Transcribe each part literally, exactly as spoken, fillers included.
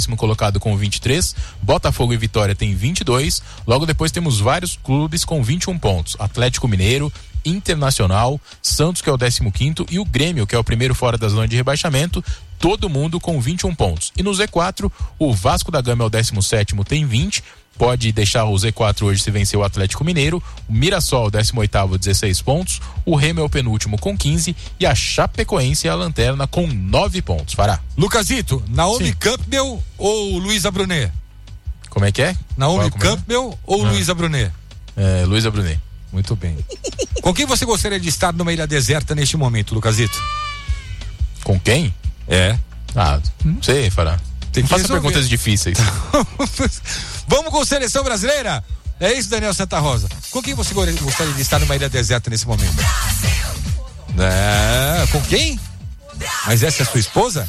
colocado com vinte e três, Botafogo e Vitória tem vinte e dois, logo depois temos vários clubes com vinte e um pontos, Atlético Mineiro, Internacional, Santos, que é o décimo quinto, e o Grêmio, que é o primeiro fora da zona de rebaixamento, todo mundo com vinte e um pontos. E no Z quatro, o Vasco da Gama é o décimo sétimo, tem vinte, pode deixar o Z quatro hoje se vencer o Atlético Mineiro, o Mirassol, décimo oitavo, dezesseis pontos, o Remo é o penúltimo com quinze e a Chapecoense é a lanterna com nove pontos. Fará. Lucasito, Naomi Sim. Campbell ou Luísa Brunet? Como é que é? Naomi Qual, é? Campbell ou ah. Luísa Brunet? É, Luísa Brunet. Muito bem. Com quem você gostaria de estar numa ilha deserta neste momento, Lucasito? Com quem? É. Ah, não sei, Fará. Tem não faça perguntas difíceis. Vamos com seleção brasileira? É isso, Daniel Santa Rosa. Com quem você gostaria de estar numa ilha deserta nesse momento? É, com quem? Mas essa é a sua esposa?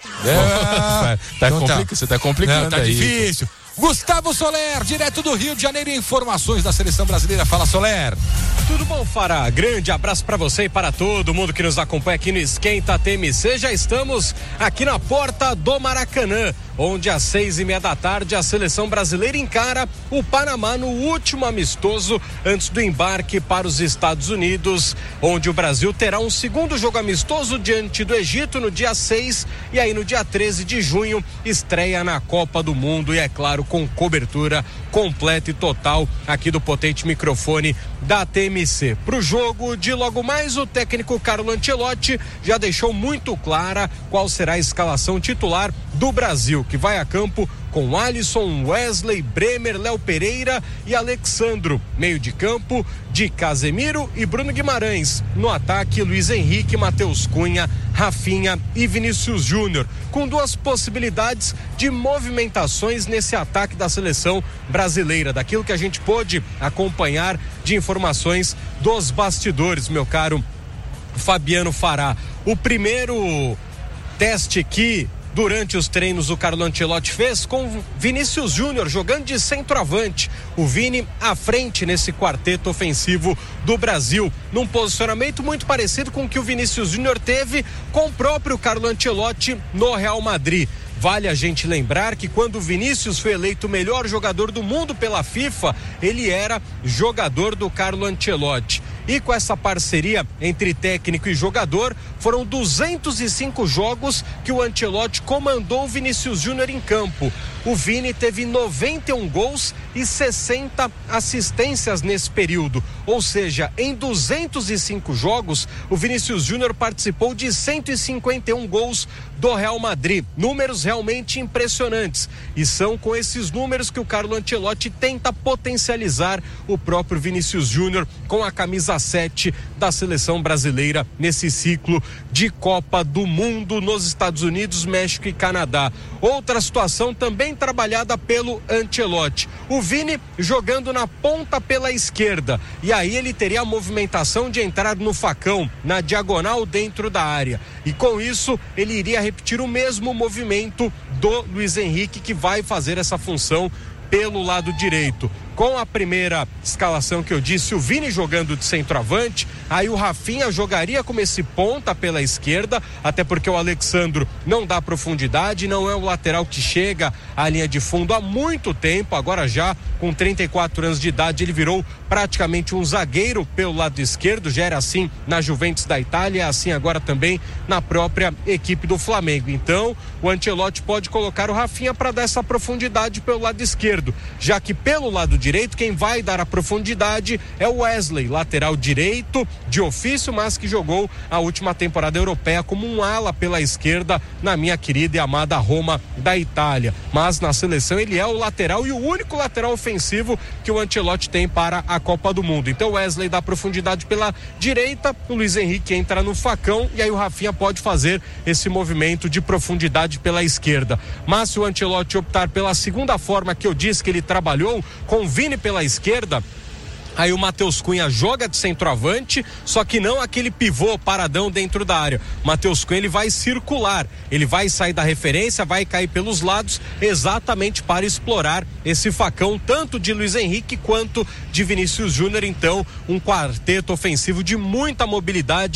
É, tá então complica, tá. Você tá complicando não, tá aí. difícil. Gustavo Soler, direto do Rio de Janeiro, informações da seleção brasileira. Fala, Soler. Tudo bom, Fará? Grande abraço para você e para todo mundo que nos acompanha aqui no Esquenta T M C. Já estamos aqui na porta do Maracanã, onde às seis e meia da tarde a seleção brasileira encara o Panamá no último amistoso antes do embarque para os Estados Unidos, onde o Brasil terá um segundo jogo amistoso diante do Egito no dia seis e aí no dia treze de junho estreia na Copa do Mundo e, é claro, com cobertura completa e total aqui do potente microfone da T M C. Pro jogo de logo mais, o técnico Carlo Ancelotti já deixou muito clara qual será a escalação titular do Brasil, que vai a campo com Alisson, Wesley, Bremer, Léo Pereira e Alexandro. Meio de campo de Casemiro e Bruno Guimarães. No ataque, Luiz Henrique, Matheus Cunha, Rafinha e Vinícius Júnior, com duas possibilidades de movimentações nesse ataque da seleção brasileira, daquilo que a gente pôde acompanhar de informações dos bastidores, meu caro Fabiano Fará. O primeiro teste que durante os treinos o Carlo Ancelotti fez com Vinícius Júnior jogando de centroavante, o Vini à frente nesse quarteto ofensivo do Brasil, num posicionamento muito parecido com o que o Vinícius Júnior teve com o próprio Carlo Ancelotti no Real Madrid. Vale a gente lembrar que quando o Vinícius foi eleito o melhor jogador do mundo pela FIFA, ele era jogador do Carlo Ancelotti. E com essa parceria entre técnico e jogador, foram duzentos e cinco jogos que o Ancelotti comandou o Vinícius Júnior em campo. O Vini teve noventa e um gols e sessenta assistências nesse período. Ou seja, em duzentos e cinco jogos, o Vinícius Júnior participou de cento e cinquenta e um gols do Real Madrid. Números realmente impressionantes. E são com esses números que o Carlo Ancelotti tenta potencializar o próprio Vinícius Júnior com a camisa sete da seleção brasileira nesse ciclo de Copa do Mundo nos Estados Unidos, México e Canadá. Outra situação também trabalhada pelo Ancelotti. O Vini jogando na ponta pela esquerda. E aí ele teria a movimentação de entrar no facão, na diagonal dentro da área. E com isso ele iria repetir o mesmo movimento do Luiz Henrique, que vai fazer essa função pelo lado direito. Com a primeira escalação que eu disse, o Vini jogando de centroavante, aí o Rafinha jogaria como esse ponta pela esquerda, até porque o Alexandro não dá profundidade, não é o lateral que chega à linha de fundo há muito tempo, agora já com trinta e quatro anos de idade ele virou praticamente um zagueiro pelo lado esquerdo, já era assim na Juventus da Itália, assim agora também na própria equipe do Flamengo. Então o Ancelotti pode colocar o Rafinha para dar essa profundidade pelo lado esquerdo, já que pelo lado direito quem vai dar a profundidade é o Wesley, lateral direito de ofício, mas que jogou a última temporada europeia como um ala pela esquerda na minha querida e amada Roma da Itália. Mas na seleção ele é o lateral e o único lateral ofensivo que o Ancelotti tem para a Copa do Mundo. Então o Wesley dá profundidade pela direita, o Luiz Henrique entra no facão e aí o Rafinha pode fazer esse movimento de profundidade pela esquerda. Mas se o Ancelotti optar pela segunda forma que eu disse que ele trabalhou, com Vini pela esquerda, aí o Matheus Cunha joga de centroavante, só que não aquele pivô paradão dentro da área. Matheus Cunha ele vai circular, ele vai sair da referência, vai cair pelos lados, exatamente para explorar esse facão, tanto de Luiz Henrique quanto de Vinícius Júnior. Então, um quarteto ofensivo de muita mobilidade,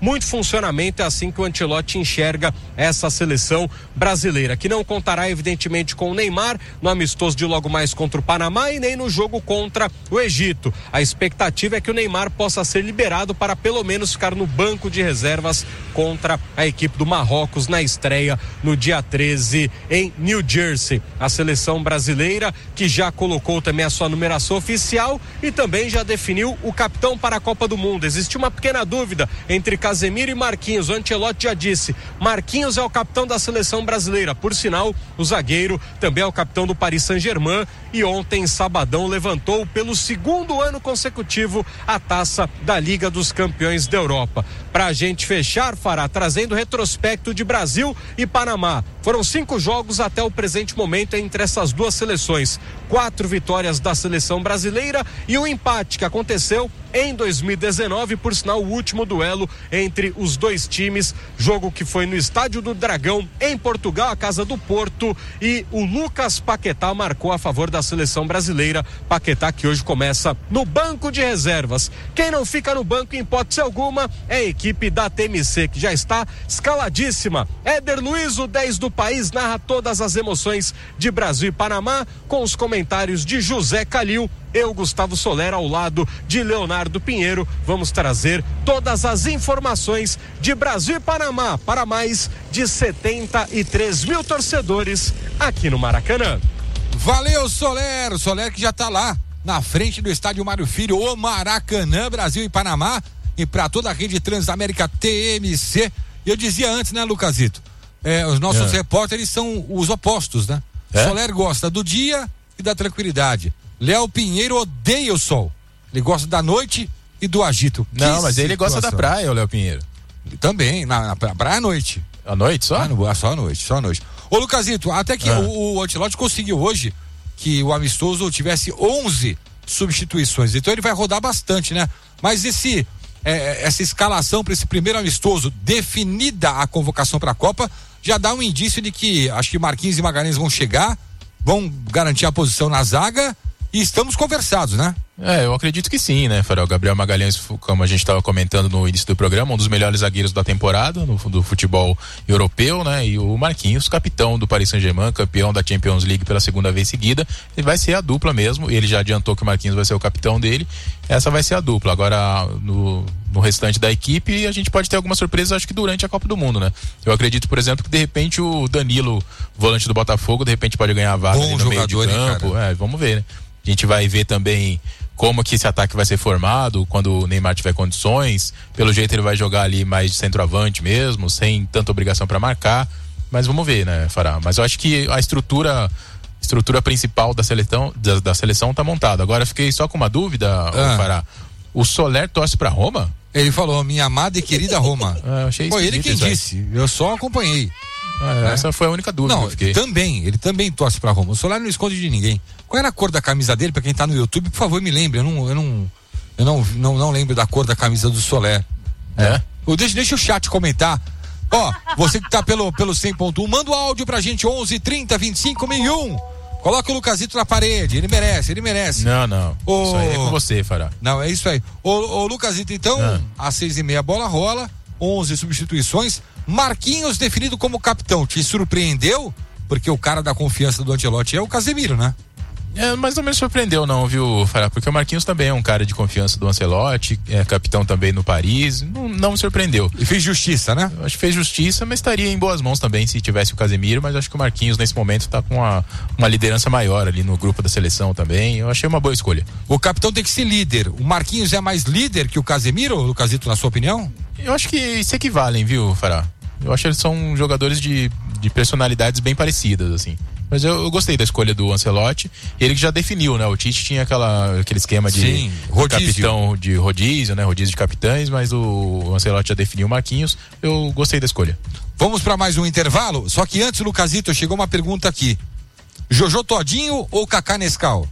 muito funcionamento. É assim que o Ancelotti enxerga essa seleção brasileira, que não contará evidentemente com o Neymar no amistoso de logo mais contra o Panamá e nem no jogo contra o Egito. A expectativa é que o Neymar possa ser liberado para pelo menos ficar no banco de reservas contra a equipe do Marrocos na estreia no dia treze em New Jersey. A seleção brasileira que já colocou também a sua numeração oficial e também já definiu o capitão para a Copa do Mundo. Existe uma pequena dúvida entre Casemiro e Marquinhos. O Ancelotti já disse, Marquinhos é o capitão da seleção brasileira. Por sinal, o zagueiro também é o capitão do Paris Saint-Germain e ontem, sabadão, levantou pelo segundo ano consecutivo a taça da Liga dos Campeões da Europa. Pra gente fechar, Fará, trazendo retrospecto de Brasil e Panamá. Foram cinco jogos até o presente momento entre essas duas seleções. Quatro vitórias da seleção brasileira e um empate que aconteceu em dois mil e dezenove, por sinal, o último duelo entre os dois times, jogo que foi no Estádio do Dragão, em Portugal, a casa do Porto, e o Lucas Paquetá marcou a favor da seleção brasileira. Paquetá que hoje começa no banco de reservas. Quem não fica no banco, em hipótese alguma, é a equipe da T M C, que já está escaladíssima. Éder Luiz, o dez do país, narra todas as emoções de Brasil e Panamá, com os comentários de José Calil. Eu, Gustavo Soler, ao lado de Leonardo Pinheiro, vamos trazer todas as informações de Brasil e Panamá para mais de setenta e três mil torcedores aqui no Maracanã. Valeu, Soler, o Soler que já está lá na frente do estádio Mário Filho, o Maracanã, Brasil e Panamá, e para toda a rede Transamérica T M C. Eu dizia antes, né, Lucasito? É, os nossos é. repórteres são os opostos, né? É? Soler gosta do dia e da tranquilidade. Léo Pinheiro odeia o sol. Ele gosta da noite e do agito. Não, que mas ele gosta da praia, o Léo Pinheiro. Também, na, na praia à noite. À noite só? Ah, no, só à noite, só à noite. Ô, Lucasito, até que ah. o, o Ancelotti conseguiu hoje que o amistoso tivesse onze substituições. Então ele vai rodar bastante, né? Mas esse, é, essa escalação para esse primeiro amistoso, definida a convocação para a Copa, já dá um indício de que acho que Marquinhos e Magalhães vão chegar, vão garantir a posição na zaga. E estamos conversados, né? É, eu acredito que sim, né, Farol? Gabriel Magalhães, como a gente estava comentando no início do programa, um dos melhores zagueiros da temporada no, do futebol europeu, né? E o Marquinhos, capitão do Paris Saint-Germain, campeão da Champions League pela segunda vez seguida. Ele vai ser a dupla mesmo. Ele já adiantou que o Marquinhos vai ser o capitão dele. Essa vai ser a dupla. Agora, no, no restante da equipe, a gente pode ter algumas surpresas, acho que durante a Copa do Mundo, né? Eu acredito, por exemplo, que de repente o Danilo, volante do Botafogo, de repente pode ganhar a vaga ali no meio de campo. Hein, é, vamos ver, né? A gente vai ver também como que esse ataque vai ser formado quando o Neymar tiver condições. Pelo jeito ele vai jogar ali mais de centroavante mesmo, sem tanta obrigação para marcar. Mas vamos ver, né, Fará? Mas eu acho que a estrutura estrutura principal da seleção da, da seleção tá montada. Agora fiquei só com uma dúvida, ah. Fará. O Soler torce para Roma? Ele falou, minha amada e querida Roma. Ah, eu achei Foi ele quem disse. Eu só acompanhei. Ah, é. Essa foi a única dúvida não, que eu fiquei. Também, ele também torce pra Roma. O Soler não esconde de ninguém. Qual era a cor da camisa dele, pra quem tá no YouTube? Por favor, me lembre. Eu não, eu não, eu não, não, não lembro da cor da camisa do Soler. É? é. Deixa, deixa o chat comentar. Ó, você que tá pelo, pelo cem ponto um, manda o áudio pra gente, onze, trinta, vinte e cinco, mil e um. Coloca o Lucasito na parede, ele merece, ele merece. Não, não. O... Isso aí é com você, Fará. Não, é isso aí. Ô, ô Lucasito, então, ah. às seis e meia a bola rola, onze substituições. Marquinhos definido como capitão, te surpreendeu? Porque o cara da confiança do Ancelotti é o Casemiro, né? É, mas não me surpreendeu não, viu, Fará? Porque o Marquinhos também é um cara de confiança do Ancelotti, é capitão também no Paris, não, não me surpreendeu. E fez justiça, né? Eu acho que fez justiça, mas estaria em boas mãos também se tivesse o Casemiro, mas acho que o Marquinhos nesse momento tá com uma, uma liderança maior ali no grupo da seleção também, eu achei uma boa escolha. O capitão tem que ser líder, o Marquinhos é mais líder que o Casemiro, Lucasito, na sua opinião? Eu acho que se equivalem, viu, Fará? Eu acho que eles são jogadores de, de personalidades bem parecidas, assim. Mas eu, eu gostei da escolha do Ancelotti. Ele que já definiu, né? O Tite tinha aquela, aquele esquema de Sim, rodízio. capitão de rodízio, né? Rodízio de capitães, mas o, o Ancelotti já definiu o Marquinhos. Eu gostei da escolha. Vamos para mais um intervalo? Só que antes, Lucasito, chegou uma pergunta aqui. Jojo Todinho ou Kaká Nescau?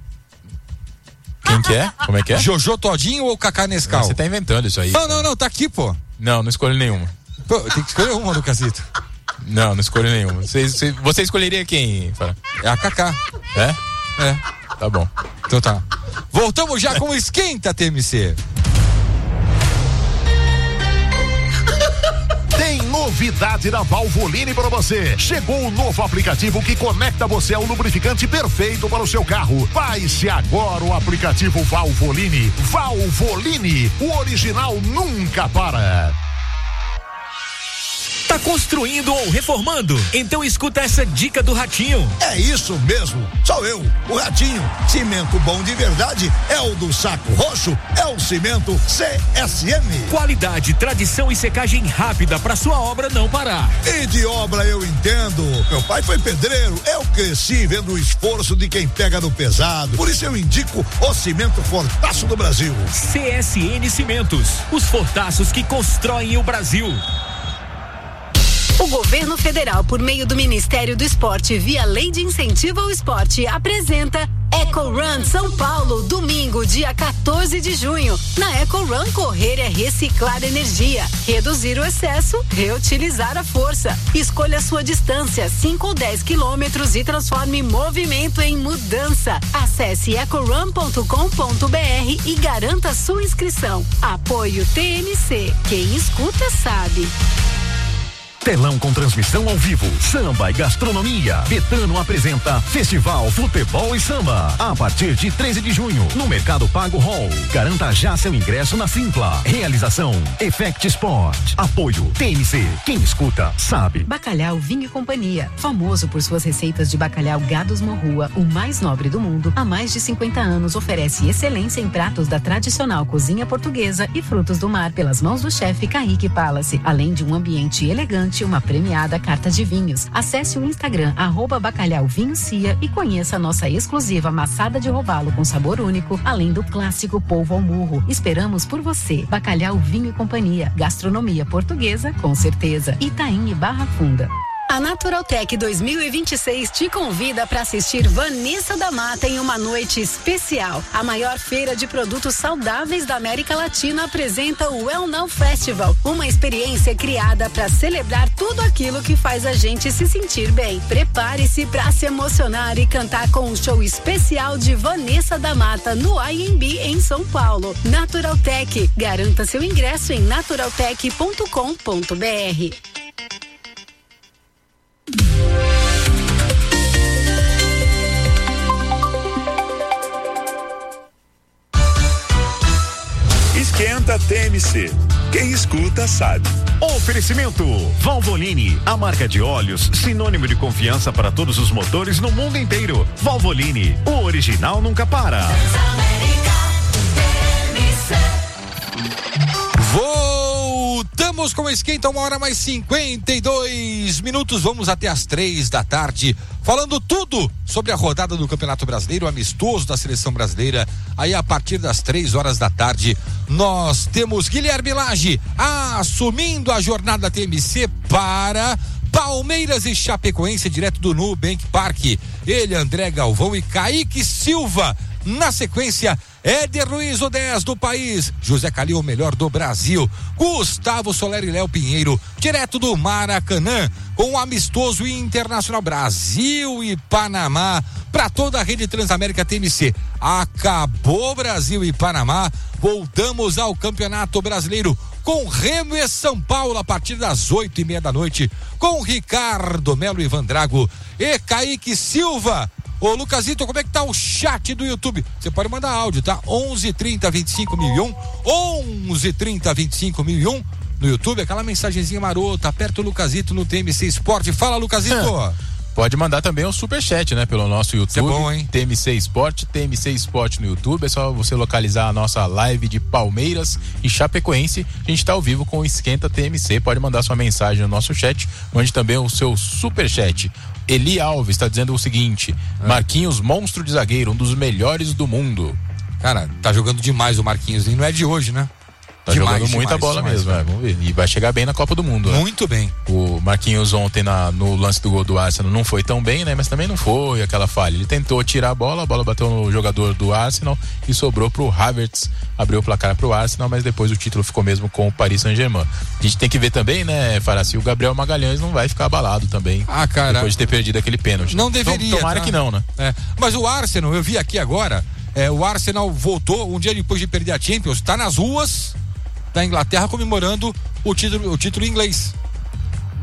Quem que é? Como é que é? Jojo Todinho ou Kaká Nescau? Você tá inventando isso aí. Não, não, não, tá aqui, pô. Não, não escolho nenhuma. Pô, tem que escolher uma, Lucasito. Não, não escolho nenhuma. Você, você, você escolheria quem? Fala. É a Kaká. É? É. Tá bom. Então tá. Voltamos já com o Esquenta T M C. Tem novidade na Valvoline para você. Chegou o novo aplicativo que conecta você ao lubrificante perfeito para o seu carro. Baixe agora o aplicativo Valvoline. Valvoline, o original nunca para. Tá construindo ou reformando? Então escuta essa dica do Ratinho. É isso mesmo, sou eu, o Ratinho. Cimento bom de verdade é o do Saco Roxo, é o cimento C S M. Qualidade, tradição e secagem rápida para sua obra não parar. E de obra eu entendo. Meu pai foi pedreiro, eu cresci vendo o esforço de quem pega no pesado. Por isso eu indico o cimento Fortaço do Brasil. C S N Cimentos, os fortaços que constroem o Brasil. O governo federal, por meio do Ministério do Esporte, via Lei de Incentivo ao Esporte, apresenta Eco Run São Paulo, domingo, dia quatorze de junho. Na Eco Run, correr é reciclar energia, reduzir o excesso, reutilizar a força. Escolha sua distância, cinco ou dez quilômetros, e transforme movimento em mudança. Acesse eco run ponto com ponto b r e garanta sua inscrição. Apoio T M C. Quem escuta sabe. Telão com transmissão ao vivo, samba e gastronomia. Betano apresenta Festival Futebol e Samba. A partir de treze de junho, no Mercado Pago Hall. Garanta já seu ingresso na Simpla. Realização Effect Sport. Apoio T M C. Quem escuta, sabe. Bacalhau Vinho e Companhia. Famoso por suas receitas de bacalhau Gados Morrua, o mais nobre do mundo, há mais de cinquenta anos oferece excelência em pratos da tradicional cozinha portuguesa e frutos do mar pelas mãos do chefe Kaique Palace, além de um ambiente elegante, uma premiada carta de vinhos. Acesse o Instagram arroba Bacalhau Vinho Cia e conheça a nossa exclusiva maçada de robalo com sabor único, além do clássico polvo ao murro. Esperamos por você. Bacalhau Vinho e Companhia, gastronomia portuguesa com certeza. Itaim e Barra Funda. A Naturaltech dois mil e vinte e seis te convida para assistir Vanessa da Mata em uma noite especial. A maior feira de produtos saudáveis da América Latina apresenta o Well Now Festival, uma experiência criada para celebrar tudo aquilo que faz a gente se sentir bem. Prepare-se para se emocionar e cantar com um show especial de Vanessa da Mata no I M B em São Paulo. Naturaltech, garanta seu ingresso em naturaltech ponto com ponto b r. Esquenta T M C. Quem escuta sabe. Oferecimento Valvoline, a marca de óleos sinônimo de confiança para todos os motores no mundo inteiro. Valvoline, o original nunca para. Voltamos com o Esquenta, uma hora mais cinquenta e dois minutos. Vamos até as três da tarde, falando tudo sobre a rodada do Campeonato Brasileiro, amistoso da Seleção Brasileira. Aí a partir das três horas da tarde, nós temos Guilherme Lage assumindo a jornada T M C para Palmeiras e Chapecoense, direto do Nubank Park. Ele, André Galvão e Kaique Silva. Na sequência, Éder Luiz, o dez do país, José Calil, o melhor do Brasil, Gustavo Soler e Léo Pinheiro, direto do Maracanã, com o amistoso internacional Brasil e Panamá, para toda a rede Transamérica T M C. Acabou Brasil e Panamá, voltamos ao Campeonato Brasileiro, com Remo e São Paulo, a partir das oito e meia da noite, com Ricardo Melo e Ivan Drago e Kaique Silva. Ô Lucasito, como é que tá o chat do YouTube? Você pode mandar áudio, tá? onze trinta vinte e cinco mil e um, onze trinta vinte e cinco mil e um no YouTube, aquela mensagenzinha marota, aperta o Lucasito no T M C Esporte. Fala, Lucasito. Pode mandar também o superchat, né? Pelo nosso YouTube. Isso é bom, hein? T M C Esporte, T M C Esporte no YouTube. É só você localizar a nossa live de Palmeiras e Chapecoense. A gente tá ao vivo com o Esquenta T M C. Pode mandar sua mensagem no nosso chat. Mande também o seu superchat. Eli Alves está dizendo o seguinte: é. Marquinhos, monstro de zagueiro, um dos melhores do mundo. Cara, tá jogando demais o Marquinhos, e não é de hoje, né? Tá demais, jogando muita demais, bola demais, mesmo, é, vamos ver. E vai chegar bem na Copa do Mundo. Muito né? bem. O Marquinhos ontem na, no lance do gol do Arsenal não foi tão bem, né? Mas também não foi aquela falha. Ele tentou tirar a bola, a bola bateu no jogador do Arsenal e sobrou pro Havertz, abriu o placar pro Arsenal, mas depois o título ficou mesmo com o Paris Saint-Germain. A gente tem que ver também, né, Faraci, o Gabriel Magalhães não vai ficar abalado também. Ah, cara. Depois de ter perdido aquele pênalti. Não deveria. Então, tomara tá? que não, né? É. Mas o Arsenal, eu vi aqui agora, é, o Arsenal voltou um dia depois de perder a Champions, tá nas ruas da Inglaterra comemorando o título, o título inglês.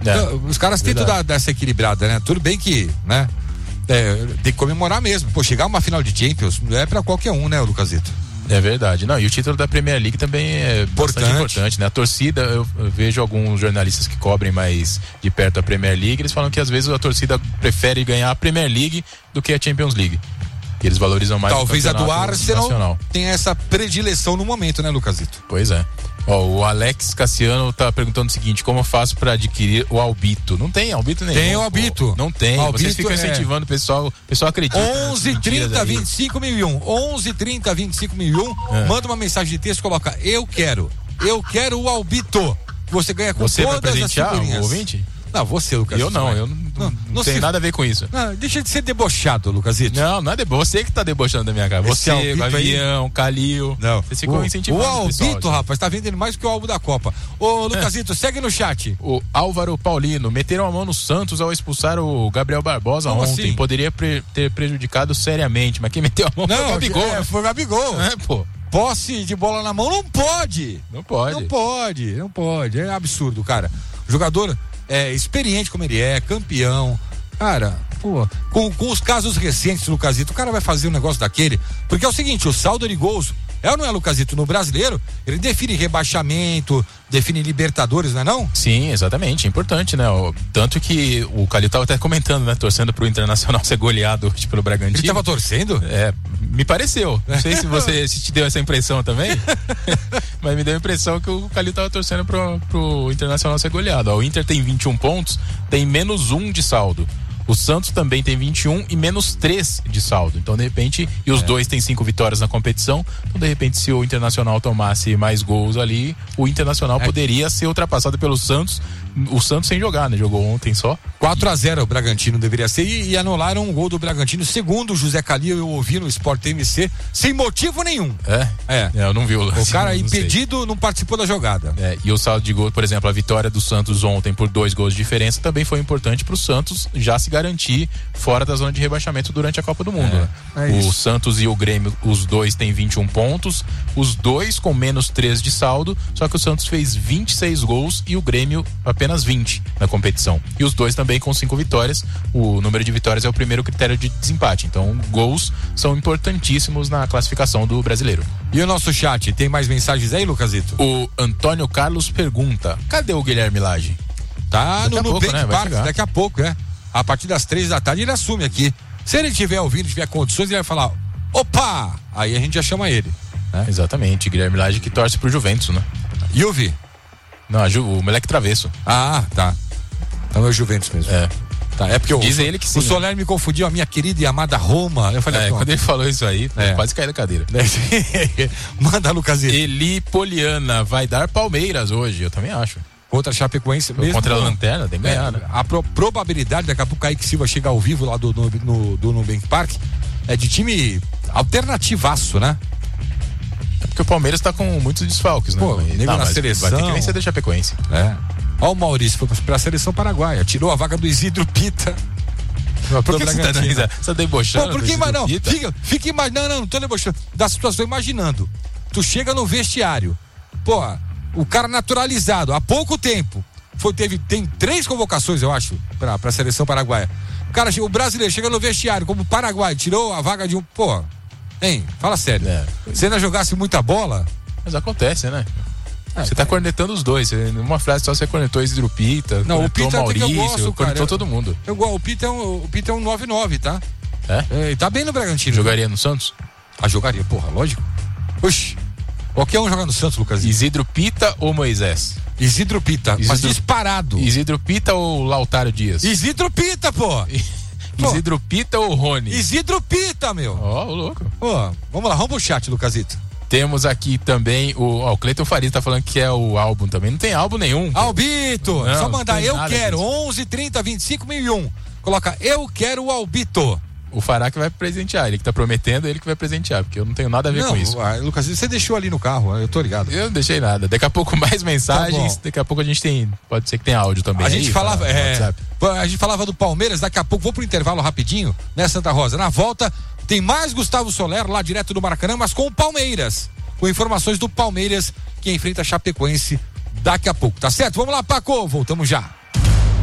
É, então, os caras tentam dar, dar essa equilibrada, né? Tudo bem que, né? É, tem que comemorar mesmo. Pô, chegar uma final de Champions não é pra qualquer um, né, Lucasito? É verdade. Não, e o título da Premier League também é importante, bastante importante, né? A torcida, eu, eu vejo alguns jornalistas que cobrem mais de perto a Premier League, eles falam que às vezes a torcida prefere ganhar a Premier League do que a Champions League. Que eles valorizam mais. Talvez o a do Arsenal nacional. tenha essa predileção no momento, né, Lucasito? Pois é. Ó, o Alex Cassiano tá perguntando o seguinte: como eu faço pra adquirir o Albito? Não tem Albito nenhum. Tem o Albito. Pô, não tem. Albito. Vocês ficam incentivando o pessoal. O pessoal acredita. onze, trinta, vinte e cinco mil e um. onze, trinta, vinte e cinco mil e um. É. Manda uma mensagem de texto, coloca: eu quero. Eu quero o Albito. Você ganha com Você todas vai presentear as o ouvinte? Não, você, Lucas. Eu não, eu não, não, não, não tem se... nada a ver com isso. Não, deixa de ser debochado, Lucasito. Não, não é debochado. Você que tá debochando da minha cara. Esse você, o Avião, Calil. Não. Vocês ficam incentivando o Albito, rapaz, tá vendendo mais que o álbum da Copa. Ô, Lucasito, é. segue no chat. O Álvaro Paulino, meteram a mão no Santos ao expulsar o Gabriel Barbosa Como ontem. Assim? Poderia pre- ter prejudicado seriamente, mas quem meteu a mão não, foi o Gabigol. É, foi o Gabigol. É, pô. Posse de bola na mão não pode. Não pode. Não pode, não pode. É absurdo, cara. O jogador é experiente como ele é, campeão. Cara, pô, com, com os casos recentes, Lucasito, o cara vai fazer um negócio daquele. Porque é o seguinte, o saldo de gols, é ou não é, Lucasito? No brasileiro, ele define rebaixamento, define Libertadores, não é não? Sim, exatamente, é importante, né? Tanto que o Calil tava até comentando, né? Torcendo pro Internacional ser goleado hoje pelo Bragantino. Ele tava torcendo? É, me pareceu. Não sei se você se te deu essa impressão também, mas me deu a impressão que o Calil tava torcendo pro, pro Internacional ser goleado. Ó, o Inter tem vinte e um pontos, tem menos um de saldo. O Santos também tem vinte e um e menos três de saldo. Então, de repente, e os é. dois têm cinco vitórias na competição. Então, de repente, se o Internacional tomasse mais gols ali, o Internacional é. poderia ser ultrapassado pelo Santos. O Santos sem jogar, né? Jogou ontem só. quatro a zero o Bragantino deveria ser. E, e anularam um gol do Bragantino. Segundo o José Calil, eu ouvi no Sport T M C, sem motivo nenhum. É? É. é eu não vi o lance. O cara não impedido sei. não participou da jogada. É, e o saldo de gol, por exemplo, a vitória do Santos ontem por dois gols de diferença também foi importante pro Santos já se garantir fora da zona de rebaixamento durante a Copa do Mundo. É, né? é o isso. Santos e o Grêmio, os dois têm vinte e um pontos, os dois com menos três de saldo, só que o Santos fez vinte e seis gols e o Grêmio apenas vinte na competição. E os dois também com cinco vitórias. O número de vitórias é o primeiro critério de desempate. Então, gols são importantíssimos na classificação do brasileiro. E o nosso chat, tem mais mensagens aí, Lucasito? O Antônio Carlos pergunta: cadê o Guilherme Lage? Tá daqui no Nubank né? Park, daqui a pouco, é. A partir das três da tarde ele assume aqui. Se ele estiver ouvindo, tiver condições, ele vai falar: opa! Aí a gente já chama ele. Né? Exatamente, Guilherme Lage que torce pro Juventus, né? Juve? Não, o moleque travesso. Ah, tá. Então é o Juventus mesmo. É. Tá, é porque Diz o, ele que sim, o Soler né? me confundiu, a minha querida e amada Roma. Eu falei, é, quando ele falou isso aí, é. quase caí da cadeira. Manda, Lucasito. Eli Poliana vai dar Palmeiras hoje, eu também acho. Contra a Chapecoense mesmo. Contra a Lanterna, tem que ganhar, é, né? A pro, probabilidade, daqui a pouco o Kaique Silva chegar ao vivo lá do, no, no, do Nubank Park, é de time alternativaço, né? É porque o Palmeiras tá com muitos desfalques, né? Pô, nego tá, na seleção. Vai ter que vencer da Chapecoense. É. Ó o Maurício, foi pra seleção paraguaia, tirou a vaga do Isidro Pita. Por que você tá, você tá debochando? Pô, por que mais não? Fica, fica imaginando, não, não tô debochando. Da situação, imaginando. Tu chega no vestiário, pô, o cara naturalizado, há pouco tempo, foi, teve, tem três convocações, eu acho, pra, pra seleção paraguaia. O cara, o brasileiro chega no vestiário, como o Paraguai, tirou a vaga de um, pô, hein, fala sério. É. Se ainda jogasse muita bola... Mas acontece, né? Ah, você tá cornetando os dois. Numa frase só você cornetou o Isidro Pita, não, o Pita Maurício, que eu gosto, cornetou todo mundo. Eu gosto. O Pita é um, o Pita é um nove nove, tá? É? É, ele tá bem no Bragantino. Jogaria no Santos? Ah, jogaria, porra, lógico. Oxi. Qualquer um joga no Santos, Lucas. Isidro Pita ou Moisés? Isidro Pita, Isidro, mas disparado. Isidro Pita ou Lautaro Dias? Isidro Pita, pô. Isidro Pita ou Rony? Isidro Pita, meu. Ó, oh, louco. Pô, vamos lá, vamos pro chat, Lucasito. Temos aqui também o, ó, o Cleiton Faria tá falando que é o álbum também. Não tem álbum nenhum. Pô. Albito! Não, só mandar eu quero. Disso. onze, trinta, vinte e cinco, mil e um. Coloca eu quero o Albito. O Fará que vai presentear, ele que tá prometendo, ele que vai presentear, porque eu não tenho nada a ver não, com isso. Ah, Lucas, você deixou ali no carro, eu tô ligado. Eu não deixei nada. Daqui a pouco mais mensagens, tá daqui a pouco a gente tem, pode ser que tenha áudio também. A aí, gente falava, é, a gente falava do Palmeiras, daqui a pouco, vou pro intervalo rapidinho, né, Santa Rosa? Na volta, tem mais Gustavo Soler lá direto do Maracanã, mas com o Palmeiras, com informações do Palmeiras, que enfrenta a Chapecoense daqui a pouco, tá certo? Vamos lá, Paco, voltamos já.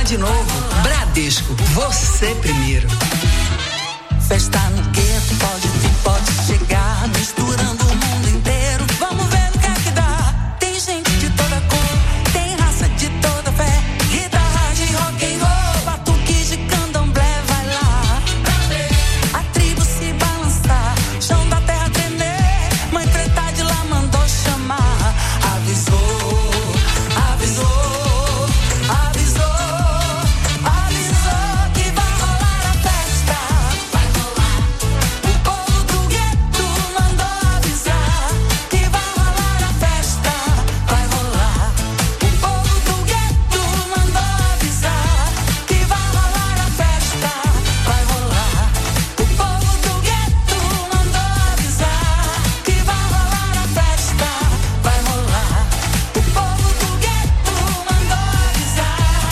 de novo. Bradesco, você primeiro. Festa no gueto, pode vir, pode chegar, misturando o mundo inteiro. Vamos ver no que é que dá. Tem gente de toda cor, tem raça de toda fé. Guitarra de rock and roll, batuque de candomblé, vai lá. A tribo se balançar, chão da terra tremer. Mãe preta de lá mandou chamar. Avisou, avisou, avisou, avisou que vai rolar a festa. Vai rolar. O povo do gueto mandou avisar que vai rolar a festa. Vai rolar. O povo do gueto mandou avisar que vai rolar a festa. Vai rolar. O povo do gueto mandou avisar que vai rolar a festa. Vai rolar. O povo do gueto mandou avisar.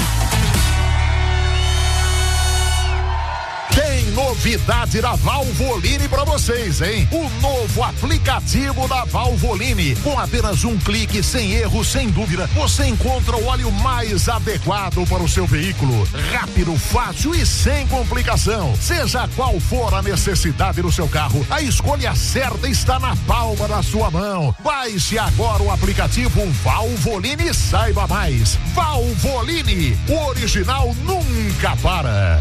Tem novidade da Valvoline pra vocês, hein? O novo aplicativo da Valvoline. Com apenas um clique, sem erro, sem dúvida, você encontra o óleo mais adequado para o seu veículo. Rápido, fácil e sem complicação. Seja qual for a necessidade do seu carro, a escolha certa está na palma da sua mão. Baixe agora o aplicativo Valvoline e saiba mais. Valvoline, o original nunca para.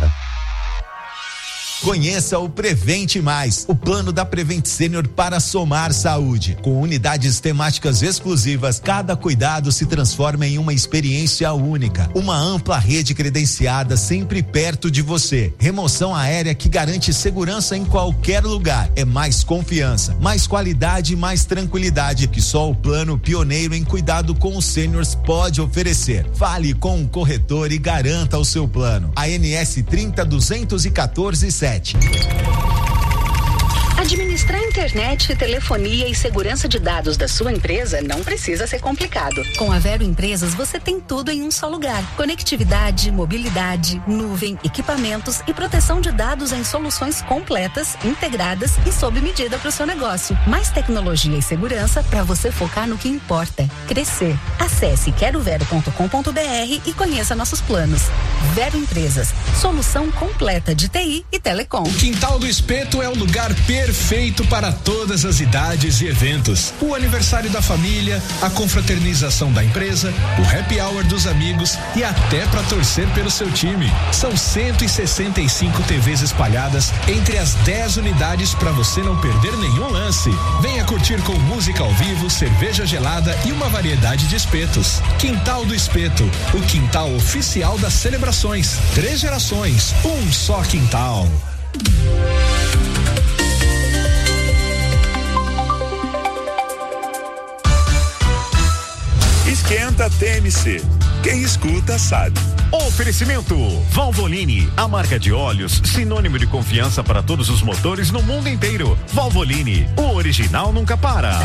Conheça o Prevente Mais, o plano da Prevent Senior para somar saúde. Com unidades temáticas exclusivas, cada cuidado se transforma em uma experiência única. Uma ampla rede credenciada sempre perto de você. Remoção aérea que garante segurança em qualquer lugar. É mais confiança, mais qualidade e mais tranquilidade que só o plano pioneiro em cuidado com os seniors pode oferecer. Fale com um corretor e garanta o seu plano. A N S trinta duzentos e quatorze sete. Administrar internet, telefonia e segurança de dados da sua empresa não precisa ser complicado. Com a Vero Empresas você tem tudo em um só lugar. Conectividade, mobilidade, nuvem, equipamentos e proteção de dados em soluções completas, integradas e sob medida para o seu negócio. Mais tecnologia e segurança para você focar no que importa: crescer. Acesse quero vero ponto com ponto br e conheça nossos planos. Vero Empresas, solução completa de T I e telecom. O Quintal do Espeto é o lugar perfeito Perfeito para todas as idades e eventos. O aniversário da família, a confraternização da empresa, o happy hour dos amigos e até para torcer pelo seu time. São cento e sessenta e cinco T Vs espalhadas entre as dez unidades para você não perder nenhum lance. Venha curtir com música ao vivo, cerveja gelada e uma variedade de espetos. Quintal do Espeto, o quintal oficial das celebrações. Três gerações, um só quintal. Esquenta T M C. Quem escuta sabe. Oferecimento Valvoline, a marca de óleos sinônimo de confiança para todos os motores no mundo inteiro. Valvoline, o original nunca para.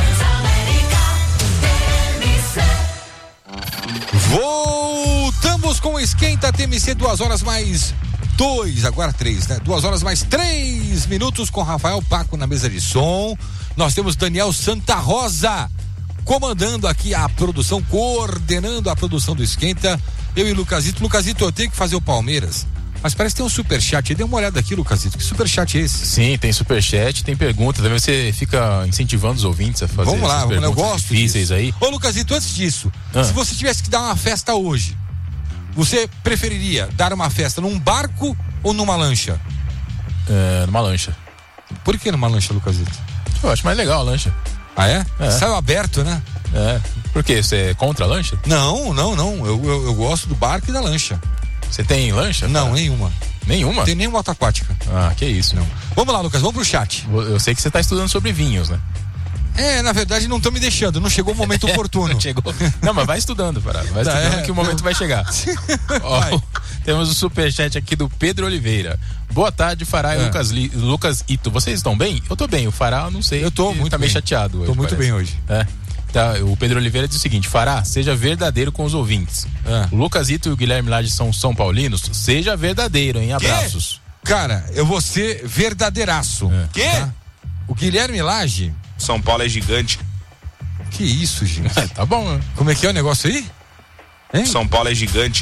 Voltamos com o Esquenta T M C, duas horas mais dois, agora três, né? Duas horas mais três minutos com Rafael Paco na mesa de som. Nós temos Daniel Santa Rosa comandando aqui a produção, coordenando a produção do Esquenta. Eu e Lucasito. Lucasito, eu tenho que fazer o Palmeiras, mas parece que tem um superchat. Dê uma olhada aqui, Lucasito. Que superchat é esse? Sim, tem superchat, tem pergunta. Também você fica incentivando os ouvintes a fazer. Vamos lá, vamos lá, eu gosto difíceis disso aí. Ô, Lucasito, antes disso, ah. se você tivesse que dar uma festa hoje, você preferiria dar uma festa num barco ou numa lancha? É, numa lancha. Por que numa lancha, Lucasito? Eu acho mais legal a lancha. Ah, é? é? Saiu aberto, né? É. Por quê? Você é contra a lancha? Não, não, não. Eu, eu, eu gosto do barco e da lancha. Você tem lancha? Não, cara? nenhuma. Nenhuma? Tem nem moto aquática. Ah, que isso. Não. Vamos lá, Lucas, vamos pro chat. Eu sei que você está estudando sobre vinhos, né? É, na verdade não estão me deixando, não chegou o momento oportuno. não chegou. Não, mas vai estudando, Parado. Vai Tá, estudando é, que o momento não. vai chegar. Ó, Vai. temos o superchat aqui do Pedro Oliveira. Boa tarde, Fará e É. Lucas, Li, Lucas Ito. Vocês estão bem? Eu tô bem. O Fará, eu não sei. Eu tô ele muito tá meio bem. chateado hoje. Tô muito parece. bem hoje. É. Tá, o Pedro Oliveira diz o seguinte: Fará, seja verdadeiro com os ouvintes. É. O Lucas Ito e o Guilherme Lage são São Paulinos. Seja verdadeiro, hein? Abraços. Cara, eu vou ser verdadeiraço. É. Quê? Tá? O Guilherme Lage. São Paulo é gigante. Que isso, gente? tá bom, né? Como é que é o negócio aí? Hein? São Paulo é gigante.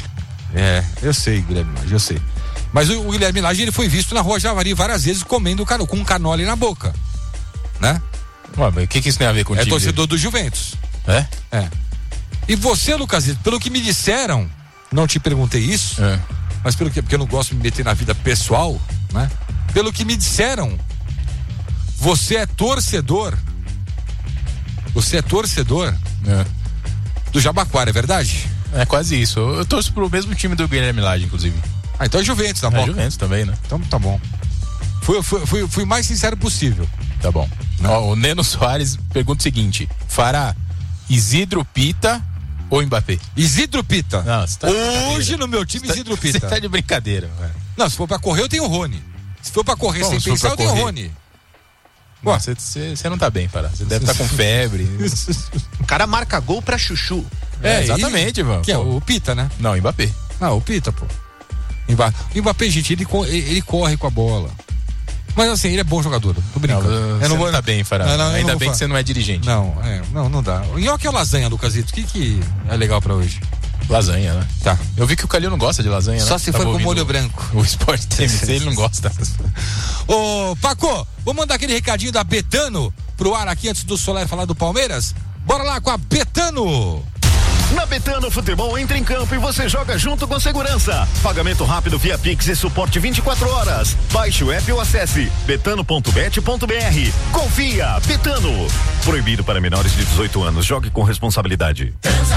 É, eu sei, Guilherme Lage, eu sei. Mas o, o Guilherme Lage, ele foi visto na Rua Javari várias vezes comendo cano, com um canole na boca, né? Ué, mas o que que isso tem a ver com o É time torcedor dele? do Juventus. É? É. E você, Lucasito, pelo que me disseram, não te perguntei isso, É. mas pelo que, porque eu não gosto de me meter na vida pessoal, né? Pelo que me disseram, você é torcedor, você é torcedor É. do Jabaquara, é verdade? É quase isso. Eu torço pro mesmo time do Guilherme Lage, inclusive. Ah, então é Juventus, tá É bom? Juventus também, né? Então tá bom. Fui, fui, fui, fui mais sincero possível. Tá bom. Ó, o Neno Soares pergunta o seguinte: Fará, Isidro Pita ou Mbappé? Isidro Pita. Não, você tá de Hoje brincadeira. no meu time, Você Isidro tá- Pita. Você tá de brincadeira, velho. Não, se for pra correr, eu tenho o Rony. Se for pra correr Bom, sem se for pensar, pra eu tenho o correr. Rony. Pô, você, você, você não tá bem, Fará. Você deve estar com febre. O cara marca gol pra chuchu. É, exatamente, mano. Que é o Pita, né? Não, Mbappé. Ah, o Pita, pô. Mba- O Mbappé, gente, ele, co- ele ele corre com a bola. Mas assim, ele é bom jogador. Tô brincando. Não, eu você não não vou. tá bem, Fará. Não, não, eu não Ainda vou bem falar. que você não é dirigente. Não, é, não, não dá. Nhoque ou lasanha, Lucasito? O que que é legal pra hoje? Lasanha, né? Tá. Eu vi que o Calil não gosta de lasanha, né? Só se Tava for com ouvindo molho branco. O Sport T M C, ele não gosta. Ô, Paco, vamos mandar aquele recadinho da Betano pro ar aqui antes do Soler falar do Palmeiras? Bora lá com a Betano! Na Betano Futebol entra em campo e você joga junto com segurança. Pagamento rápido via Pix e suporte vinte e quatro horas. Baixe o app ou acesse betano ponto bet ponto br. Confia, Betano. Proibido para menores de dezoito anos. Jogue com responsabilidade.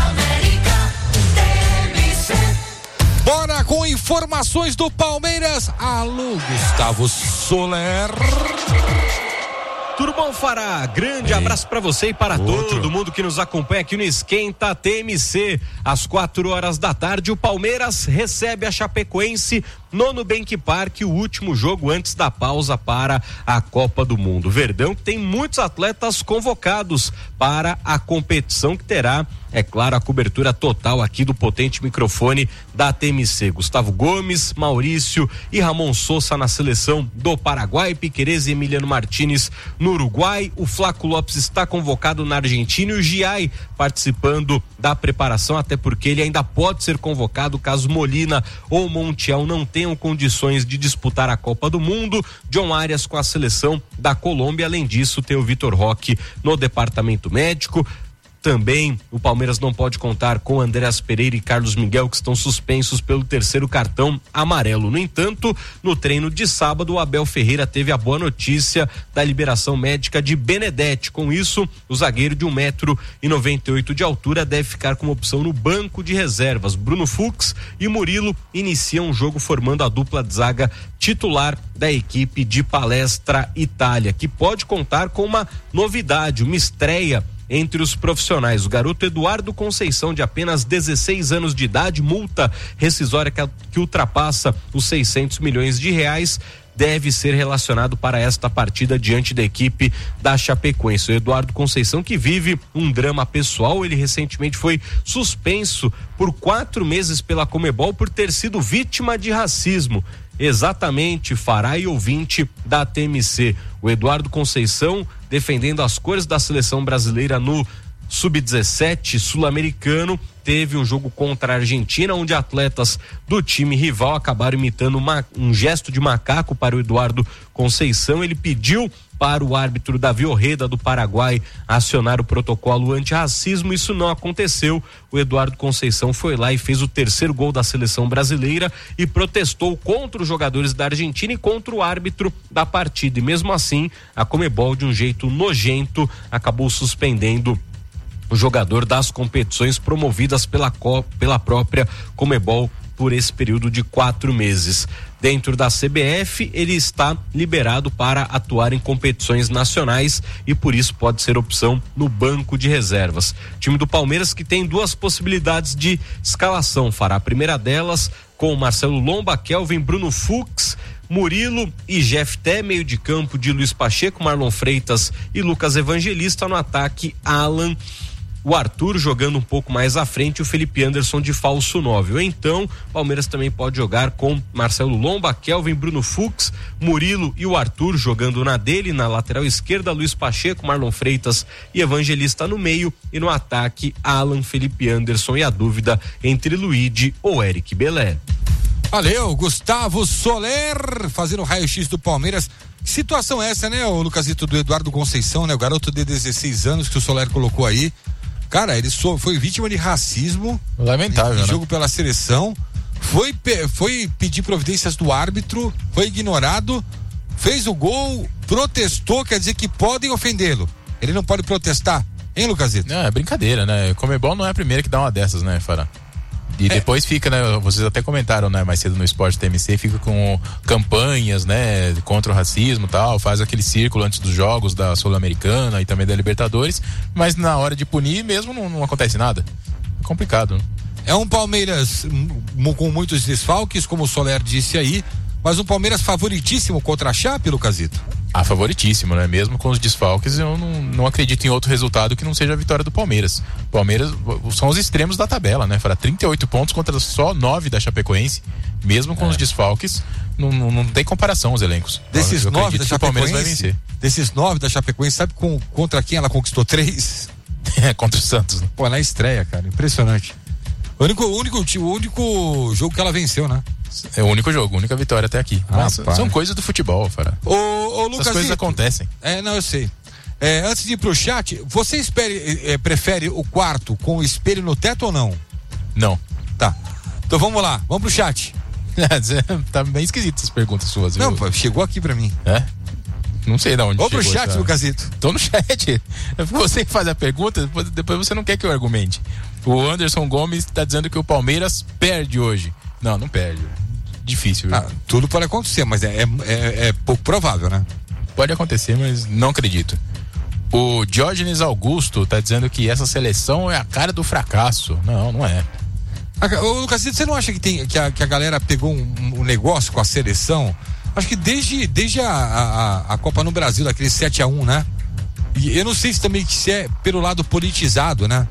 Bora com informações do Palmeiras. Alô, Gustavo Soler. Tudo bom, Fará? Grande abraço pra você e para Outro. todo mundo que nos acompanha aqui no Esquenta T M C. Às quatro horas da tarde, o Palmeiras recebe a Chapecoense no Nubank Park, o último jogo antes da pausa para a Copa do Mundo. Verdão que tem muitos atletas convocados para a competição que terá, é claro, a cobertura total aqui do potente microfone da T M C. Gustavo Gomes, Maurício e Ramon Sousa na seleção do Paraguai, Piquerez e Emiliano Martínez no Uruguai. O Flaco Lopes está convocado na Argentina e o Giai participando da preparação, até porque ele ainda pode ser convocado caso Molina ou Montiel não tenham condições de disputar a Copa do Mundo. John Arias com a seleção da Colômbia. Além disso, tem o Vitor Roque no departamento médico. Também o Palmeiras não pode contar com Andreas Pereira e Carlos Miguel, que estão suspensos pelo terceiro cartão amarelo. No entanto, no treino de sábado, o Abel Ferreira teve a boa notícia da liberação médica de Benedetti. Com isso, o zagueiro de um metro e noventa e oito de altura deve ficar como opção no banco de reservas. Bruno Fux e Murilo iniciam o jogo formando a dupla de zaga titular da equipe de Palestra Itália, que pode contar com uma novidade, uma estreia entre os profissionais. O garoto Eduardo Conceição, de apenas dezesseis anos de idade, multa rescisória que, que ultrapassa os seiscentos milhões de reais, deve ser relacionado para esta partida diante da equipe da Chapecoense. O Eduardo Conceição, que vive um drama pessoal, ele recentemente foi suspenso por quatro meses pela Comebol por ter sido vítima de racismo. Exatamente, Fará e ouvinte da T M C. O Eduardo Conceição defendendo as cores da seleção brasileira no sub dezessete sul-americano. Teve um jogo contra a Argentina, onde atletas do time rival acabaram imitando uma, um gesto de macaco para o Eduardo Conceição. Ele pediu para o árbitro Davi Orreda do Paraguai acionar o protocolo antirracismo. Isso não aconteceu. O Eduardo Conceição foi lá e fez o terceiro gol da seleção brasileira e protestou contra os jogadores da Argentina e contra o árbitro da partida. E mesmo assim, a Comebol, de um jeito nojento, acabou suspendendo o jogador das competições promovidas pela, Co- pela própria Comebol por esse período de quatro meses. Dentro da C B F, ele está liberado para atuar em competições nacionais e por isso pode ser opção no banco de reservas. O time do Palmeiras que tem duas possibilidades de escalação, Fará. A primeira delas com Marcelo Lomba, Kelvin, Bruno Fux, Murilo e Jefté, meio de campo de Luiz Pacheco, Marlon Freitas e Lucas Evangelista. No ataque, Alan, o Arthur jogando um pouco mais à frente e o Felipe Anderson de falso nove. Ou então, o Palmeiras também pode jogar com Marcelo Lomba, Kelvin, Bruno Fux, Murilo e o Arthur jogando na dele, na lateral esquerda, Luiz Pacheco, Marlon Freitas e Evangelista no meio, e no ataque, Alan, Felipe Anderson e a dúvida entre Luigi ou Eric Belé. Valeu, Gustavo Soler fazendo o raio-x do Palmeiras. Que situação é essa, né, o Lucasito, do Eduardo Conceição, né? O garoto de dezesseis anos que o Soler colocou aí. Cara, ele so, foi vítima de racismo. Lamentável, em, em né? jogo pela seleção. Foi, foi pedir providências do árbitro, foi ignorado, fez o gol, protestou, quer dizer que podem ofendê-lo. Ele não pode protestar, hein, Lucasito? Não, é brincadeira, né? Comebol não é a primeira que dá uma dessas, né, Fará? E é. Depois fica, né? Vocês até comentaram, né, mais cedo no Esporte T M C, fica com campanhas, né, contra o racismo e tal, faz aquele círculo antes dos jogos da Sul-Americana e também da Libertadores, mas na hora de punir mesmo não, não acontece nada. É complicado, né? É um Palmeiras com muitos desfalques, como o Soler disse aí, mas um Palmeiras favoritíssimo contra a Chape, Lucasito? Ah, favoritíssimo, né? Mesmo com os desfalques, eu não, não acredito em outro resultado que não seja a vitória do Palmeiras. Palmeiras são os extremos da tabela, né? Fará trinta e oito pontos contra só nove da Chapecoense. Mesmo com é. os desfalques, não, não, não tem comparação os elencos. Desses eu nove da que o Palmeiras vai Chapecoense, vencer. desses nove da Chapecoense, sabe com, contra quem ela conquistou três? É, contra o Santos, né? Pô, na estreia, cara, impressionante. O único, o único, o único jogo que ela venceu, né? É o único jogo, a única vitória até aqui. Ah, Mas são coisas do futebol, Fará. Ô, ô, Lucas, essas coisas acontecem. É, não, eu sei. É, antes de ir pro chat, você espere, é, prefere o quarto com o espelho no teto ou não? Não. Tá. Então vamos lá, vamos pro chat. Tá bem esquisito essas perguntas suas, viu? Não, pô, chegou aqui pra mim. É? Não sei de onde Vamos pro chat, essa... Lucasito. Tô no chat. Você que faz a pergunta, depois, depois você não quer que eu argumente. O Anderson Gomes tá dizendo que o Palmeiras perde hoje. Não, não perde. Difícil, viu? Ah, tudo pode acontecer, mas é, é, é pouco provável, né? Pode acontecer, mas não acredito. O Diógenes Augusto tá dizendo que essa seleção é a cara do fracasso. Não, não é. Ô, Lucas, você não acha que, tem, que, a, que a galera pegou um, um negócio com a seleção? Acho que desde, desde a, a, a Copa no Brasil, daquele sete a um, né? E eu não sei se também que se é pelo lado politizado, né?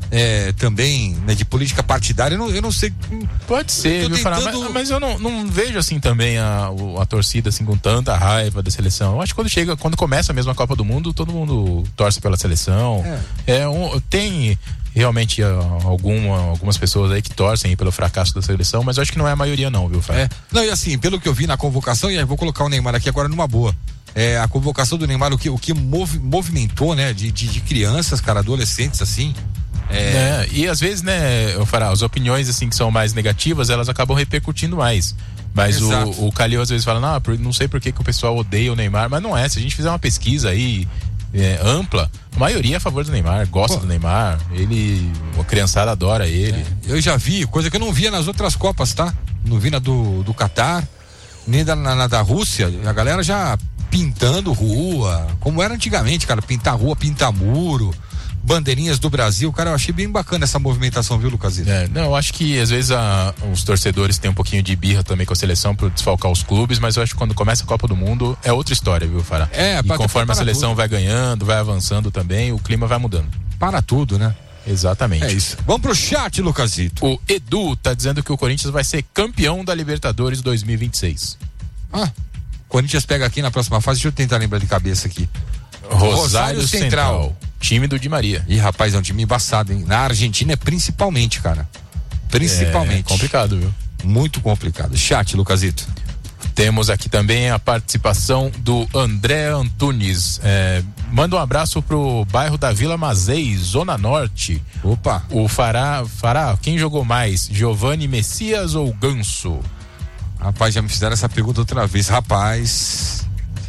É, também, né, de política partidária, eu não, eu não sei. Pode ser, viu, tentando... falar, mas, mas eu não, não vejo assim também a, a torcida assim com tanta raiva da seleção. Eu acho que quando chega, quando começa mesmo a Copa do Mundo, todo mundo torce pela seleção. É, é um, tem realmente alguma, algumas pessoas aí que torcem pelo fracasso da seleção, mas eu acho que não é a maioria não, viu, Fábio? É. Não, e assim, pelo que eu vi na convocação, e aí vou colocar o Neymar aqui agora numa boa. É, a convocação do Neymar, o que, o que mov, movimentou, né, de, de, de crianças, cara, adolescentes, assim. É... É, e às vezes, né, eu falar, as opiniões assim que são mais negativas, elas acabam repercutindo mais. Mas o, o Calil às vezes fala, não, não sei por que, que o pessoal odeia o Neymar, mas não é. Se a gente fizer uma pesquisa aí é, ampla, a maioria é a favor do Neymar, gosta Pô. do Neymar, ele, a criançada adora ele. É, eu já vi, coisa que eu não via nas outras Copas, tá? Não vi na do, do Catar, nem da, na, na da Rússia, a galera já pintando rua, como era antigamente, cara, pintar rua, pintar muro, bandeirinhas do Brasil, cara, eu achei bem bacana essa movimentação, viu, Lucasito? É, não, eu acho que às vezes a, os torcedores têm um pouquinho de birra também com a seleção para desfalcar os clubes, mas eu acho que quando começa a Copa do Mundo é outra história, viu, Fará? É, e pra, conforme a seleção tudo. vai ganhando, vai avançando também, o clima vai mudando. Para tudo, né? Exatamente. É isso. Vamos pro chat, Lucasito. O Edu tá dizendo que o Corinthians vai ser campeão da Libertadores dois mil e vinte e seis. Ah, Corinthians pega aqui na próxima fase, deixa eu tentar lembrar de cabeça aqui. Rosário, Rosário Central. Central. Time do Di Maria. Ih, rapaz, é um time embaçado, hein? Na Argentina é principalmente, cara. Principalmente. É complicado, viu? Muito complicado. Chat, Lucasito. Temos aqui também a participação do André Antunes. É, manda um abraço pro bairro da Vila Mazei, Zona Norte. Opa. O Fará, Fará, quem jogou mais? Giovanni Messias ou Ganso? Rapaz, já me fizeram essa pergunta outra vez. Rapaz.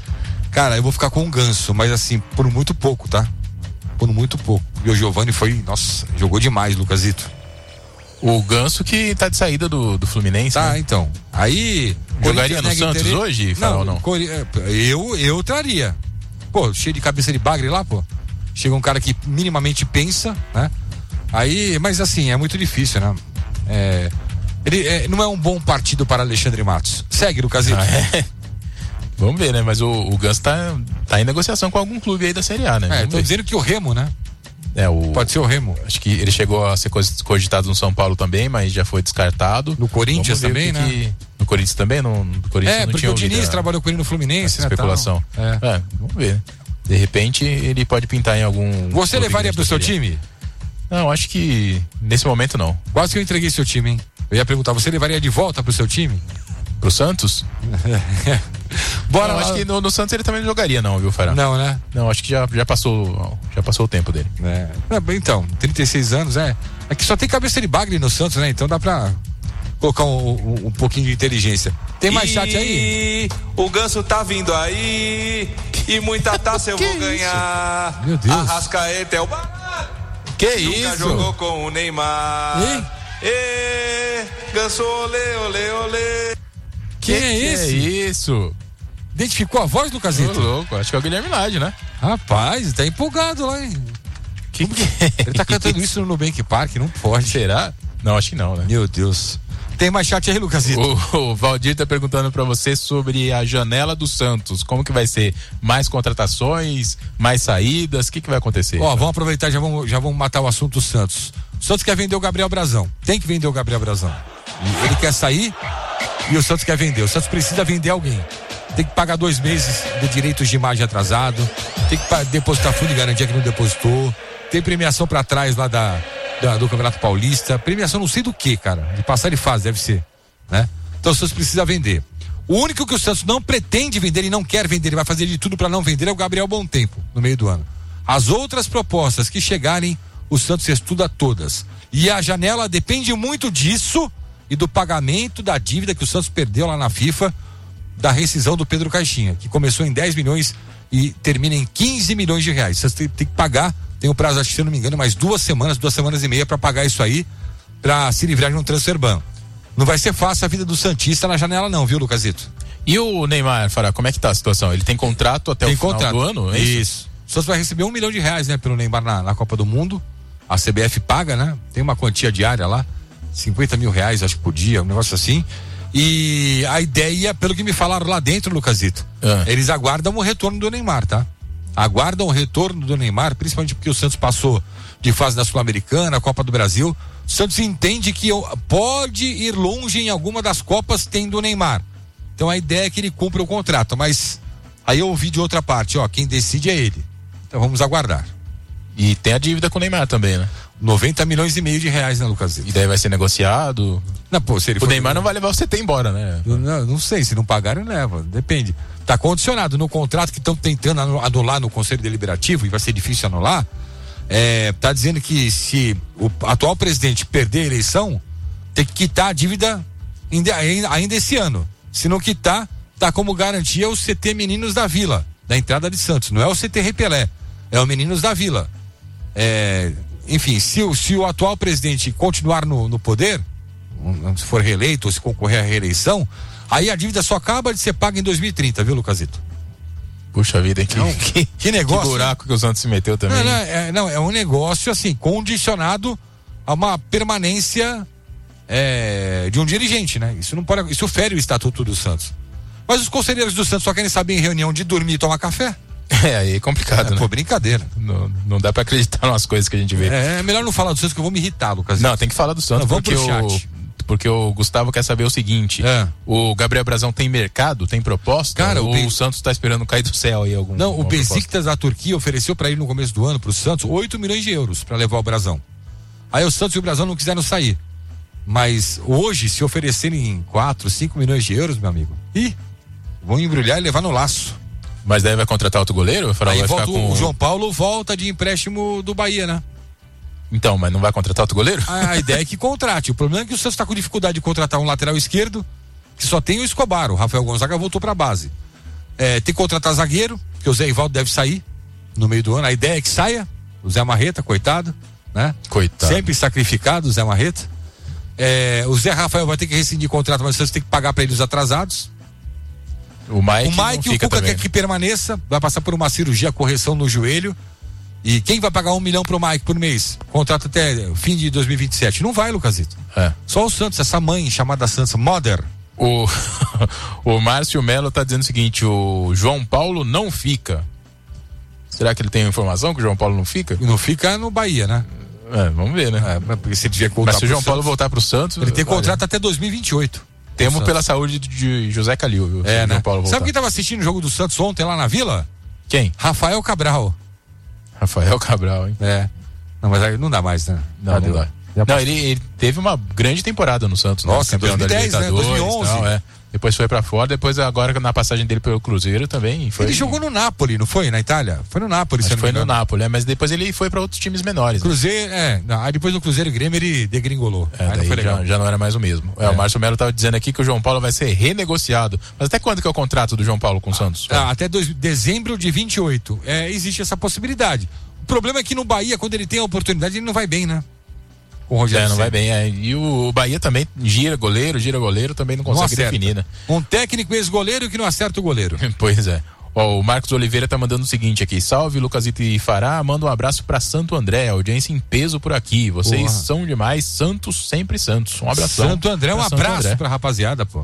Cara, eu vou ficar com o Ganso, mas assim, por muito pouco, tá? Por muito pouco. E o Giovanni foi, nossa, jogou demais, Lucasito. O Ganso que tá de saída do, do Fluminense. Tá, né? Então. Aí. Jogaria no Santos interesse... hoje, Farol, não? não? Eu, eu traria. Pô, cheio de cabeça de bagre lá, pô. Chega um cara que minimamente pensa, né? Aí, mas assim, é muito difícil, né? É, ele é, não é um bom partido para Alexandre Matos. Segue, Lucasito. Ah, é? Vamos ver, né? Mas o, o Ganso tá, tá em negociação com algum clube aí da Série A, né? É, Vamos tô ver. dizendo que o Remo, né? É, o, Pode ser o Remo. Acho que ele chegou a ser cogitado no São Paulo também, mas já foi descartado. No Corinthians também, que, né? Que, no Corinthians também? No, no Corinthians é, não porque tinha o Diniz a, trabalhou com ele no Fluminense, né? Especulação. É. é, vamos ver. De repente ele pode pintar em algum... Você levaria pro seu time? Não, acho que nesse momento não. Quase que eu entreguei seu time, hein? Eu ia perguntar, você levaria de volta pro seu time? Pro Santos? Bora não, lá. Acho que no, no Santos ele também não jogaria não, viu, Fará? Não, né? Não, acho que já, já, passou, já passou o tempo dele. É. Então, trinta e seis anos, é. É que só tem cabeça de bagre no Santos, né? Então dá pra colocar um, um, um pouquinho de inteligência. Tem mais e... chat aí? O Ganso tá vindo aí e muita taça eu vou ganhar. Meu Deus. Arrascaeta é o barato. Que Nunca isso? jogou com o Neymar. Hein? Ê, Ganso, olê, olê, olê. Que, que é esse? Que é isso? Identificou a voz do Casito? Tô louco, acho que é o Guilherme Lage, né? Rapaz, tá empolgado lá, hein? Que que é Ele tá cantando isso no Nubank Park, não pode. Será? Não, acho que não, né? Meu Deus. Tem mais chat aí, Lucasito? O, o Valdir tá perguntando pra você sobre a janela do Santos. Como que vai ser? Mais contratações? Mais saídas? O que que vai acontecer? Ó, vamos aproveitar, já vamos, já vamos matar o assunto do Santos. O Santos quer vender o Gabriel Brazão. Tem que vender o Gabriel Brazão. Ele quer sair e o Santos quer vender. O Santos precisa vender alguém. Tem que pagar dois meses de direitos de imagem atrasado. Tem que depositar fundo de garantia que não depositou. Tem premiação pra trás lá da, da, do Campeonato Paulista. Premiação não sei do que, cara. De passar de fase, deve ser. Né? Então o Santos precisa vender. O único que o Santos não pretende vender e não quer vender, ele vai fazer de tudo pra não vender, é o Gabriel Bom Tempo, no meio do ano. As outras propostas que chegarem, o Santos estuda todas. E a janela depende muito disso e do pagamento da dívida que o Santos perdeu lá na FIFA, da rescisão do Pedro Caixinha, que começou em dez milhões e termina em quinze milhões de reais. Você tem, tem que pagar, tem um prazo, acho que se eu não me engano, mais duas semanas, duas semanas e meia para pagar isso aí, para se livrar de um transfer ban. Não vai ser fácil a vida do Santista na janela não, viu, Lucasito? E o Neymar, Fará, como é que tá a situação? Ele tem contrato até tem o final contrato. do ano? É isso? isso. O Santos vai receber um milhão de reais, né, pelo Neymar na, na Copa do Mundo. A C B F paga, né? Tem uma quantia diária lá, cinquenta mil reais, acho que por dia, um negócio assim. E a ideia, pelo que me falaram lá dentro, Lucasito, ah. eles aguardam o retorno do Neymar, tá? Aguardam o retorno do Neymar, principalmente porque o Santos passou de fase da Sul-Americana, a Copa do Brasil. O Santos entende que pode ir longe em alguma das Copas tendo o Neymar. Então a ideia é que ele cumpra o contrato, mas aí eu ouvi de outra parte, ó, quem decide é ele. Então vamos aguardar. E tem a dívida com o Neymar também, né? noventa milhões e meio de reais, né, Lucas? E daí vai ser negociado. Não, pô, se ele o for... Neymar não vai levar o C T embora, né? Não, não sei, se não pagarem, leva. Depende. Tá condicionado no contrato que estão tentando anular no Conselho Deliberativo, e vai ser difícil anular. É, tá dizendo que se o atual presidente perder a eleição, tem que quitar a dívida ainda, ainda esse ano. Se não quitar, tá como garantia o C T Meninos da Vila, da entrada de Santos. Não é o C T Repelé, é o Meninos da Vila. É, enfim, se, se o atual presidente continuar no, no poder, se for reeleito ou se concorrer à reeleição, aí a dívida só acaba de ser paga em dois mil e trinta, viu, Lucasito? Puxa vida, que, não, que, que negócio. Que buraco que o Santos se meteu também. Não, não, é, não, é um negócio assim, condicionado a uma permanência é, de um dirigente, né? Isso não pode, isso fere o estatuto do Santos. Mas os conselheiros do Santos só querem saber em reunião de dormir e tomar café? É, aí é complicado, é, né? Pô, brincadeira. Não, não dá pra acreditar nas coisas que a gente vê. É, é melhor não falar do Santos que eu vou me irritar, Lucas. Não, tem que falar do Santos. Não, vamos porque pro chat. O, porque o Gustavo quer saber o seguinte: é. o Gabriel Brazão tem mercado, tem proposta? Cara, ou o, Be... o Santos tá esperando cair do céu aí algum? Não, o Besiktas da Turquia ofereceu pra ele no começo do ano, pro Santos, oito milhões de euros pra levar o Brazão. Aí o Santos e o Brazão não quiseram sair. Mas hoje, se oferecerem quatro, cinco milhões de euros, meu amigo, ih, vão embrulhar e levar no laço. Mas daí vai contratar outro goleiro? Aí vai volta, ficar com... o João Paulo volta de empréstimo do Bahia, né? Então, mas não vai contratar outro goleiro? A, a ideia é que contrate. O problema é que o Santos está com dificuldade de contratar um lateral esquerdo, que só tem o Escobar. O Rafael Gonzaga voltou pra base. É, tem que contratar zagueiro, porque o Zé Ivaldo deve sair no meio do ano. A ideia é que saia o Zé Marreta, coitado, né? Coitado. Sempre sacrificado o Zé Marreta. É, o Zé Rafael vai ter que rescindir contrato, mas o Santos tem que pagar para ele os atrasados. O Mike, o Mike e o Cuca quer que permaneça, vai passar por uma cirurgia, correção no joelho. E quem vai pagar um milhão pro Mike por mês? Contrato até fim de dois mil e vinte e sete. Não vai, Lucasito. É. Só o Santos, essa mãe chamada Santos, Mother. O, o Márcio Melo tá dizendo o seguinte: o João Paulo não fica. Será que ele tem informação que o João Paulo não fica? Não fica no Bahia, né? É, vamos ver, né? É, porque se ele tiver voltar Mas se o João pro Paulo Santos, voltar pro Santos... ele tem olha, contrato até dois mil e vinte e oito. Temo pela saúde de José Calil, viu? É, o né? João Paulo voltar. Sabe quem tava assistindo o jogo do Santos ontem lá na Vila? Quem? Rafael Cabral. Rafael Cabral, hein? É. Não, mas aí não dá mais, né? Não, não dá. Não, ele, ele teve uma grande temporada no Santos. Nossa, né? em dois mil e dez, né? dois mil e onze. Tal, é. Depois foi pra fora, depois agora na passagem dele pelo Cruzeiro também foi... Ele jogou no Napoli, não foi? Na Itália? Foi no Napoli, se foi no Napoli, é, mas depois ele foi pra outros times menores. Cruzeiro, né? é, não, aí depois do Cruzeiro e Grêmio ele degringolou. É, aí não foi legal. Já, já não era mais o mesmo. É. É, o Márcio Melo tava dizendo aqui que o João Paulo vai ser renegociado. Mas até quando que é o contrato do João Paulo com o Santos? Ah, até dois, dezembro de vinte e oito. É, existe essa possibilidade. O problema é que no Bahia, quando ele tem a oportunidade, ele não vai bem, né? O Rogério é, não vai bem. É. E o Bahia também gira goleiro, gira goleiro, também não consegue não definir, né? Um técnico ex-goleiro que não acerta o goleiro. Pois é. Ó, o Marcos Oliveira tá mandando o seguinte aqui: salve Lucasito e Fará, manda um abraço pra Santo André, audiência em peso por aqui. Vocês Boa. são demais, Santos sempre Santos. Um abração. Santo André, um pra abraço André. pra rapaziada, pô.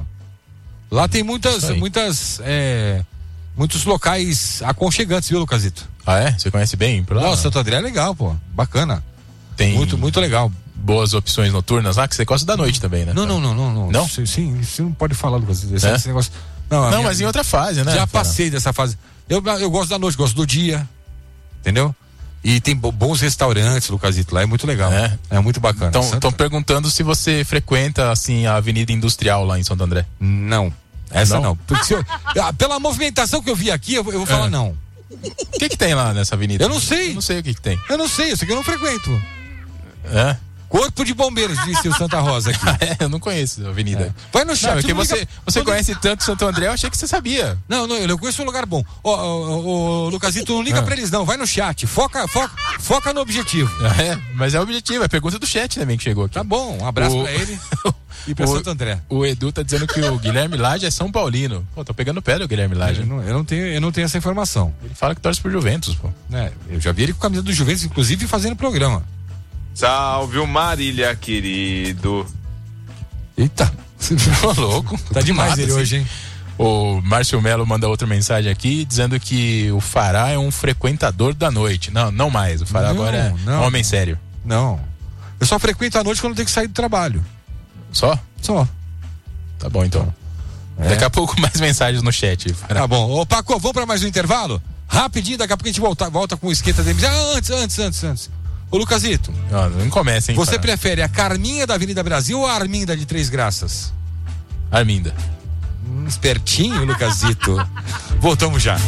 Lá tem muitas, muitas, é, muitos locais aconchegantes, viu, Lucasito? Ah, é? Você conhece bem? Por lá? Nossa, Santo André é legal, pô. Bacana. Tem muito, muito legal. Boas opções noturnas lá, que você gosta da noite também, né? Não, não, não, não. Não? Não? Sim, você não pode falar, Lucas. Esse, é? esse negócio. Não, não minha, mas em outra fase, né? Já passei dessa fase. Eu, eu gosto da noite, gosto do dia. Entendeu? E tem bons restaurantes, Lucasito, lá é muito legal. É, é muito bacana. Então, estão perguntando se você frequenta, assim, a Avenida Industrial lá em Santo André. Não. Essa não. não. Porque se eu, pela movimentação que eu vi aqui, eu, eu vou falar é. não. O que que tem lá nessa avenida? Eu não sei. Eu não sei o que que tem. Eu não sei, isso aqui eu não frequento. É? Corpo de Bombeiros, disse o Santa Rosa aqui. É, eu não conheço a avenida. É. Vai no chat. Não, porque você, liga... você conhece tanto Santo André, eu achei que você sabia. Não, não, eu conheço um lugar bom. Ô, ô, ô, Lucasito, não liga ah. pra eles não, vai no chat, foca, foca, foca no objetivo. É, mas é o objetivo, é pergunta do chat também que chegou aqui. Tá bom, um abraço o... pra ele e pra o... Santo André. O Edu tá dizendo que o Guilherme Lage é São Paulino. Pô, tô pegando o pé do Guilherme Lage. Eu não, eu não, tenho, eu não tenho essa informação. Ele fala que torce pro Juventus, pô. É, eu já vi ele com a camisa do Juventus, inclusive fazendo programa. Salve o Marília, querido. Eita, você ficou louco. Tá demais Nada, ele assim. hoje, hein? O Márcio Melo manda outra mensagem aqui, dizendo que o Fará é um frequentador da noite. Não, não mais. O Fará não, agora é não, um homem sério. Não. Eu só frequento a noite quando eu tenho que sair do trabalho. Só? Só. Tá bom, então. É. Daqui a pouco mais mensagens no chat. Fará. Tá bom. Ô, Paco, vamos pra mais um intervalo? Rapidinho, daqui a pouco a gente volta, volta com o esquenta dele. Ah, antes, antes, antes, antes. Ô, Lucasito. Não, não começa, hein? Você Fará. prefere a Carminha da Avenida Brasil ou a Arminda de Três Graças? Arminda. Hum, espertinho, Lucasito. Voltamos já.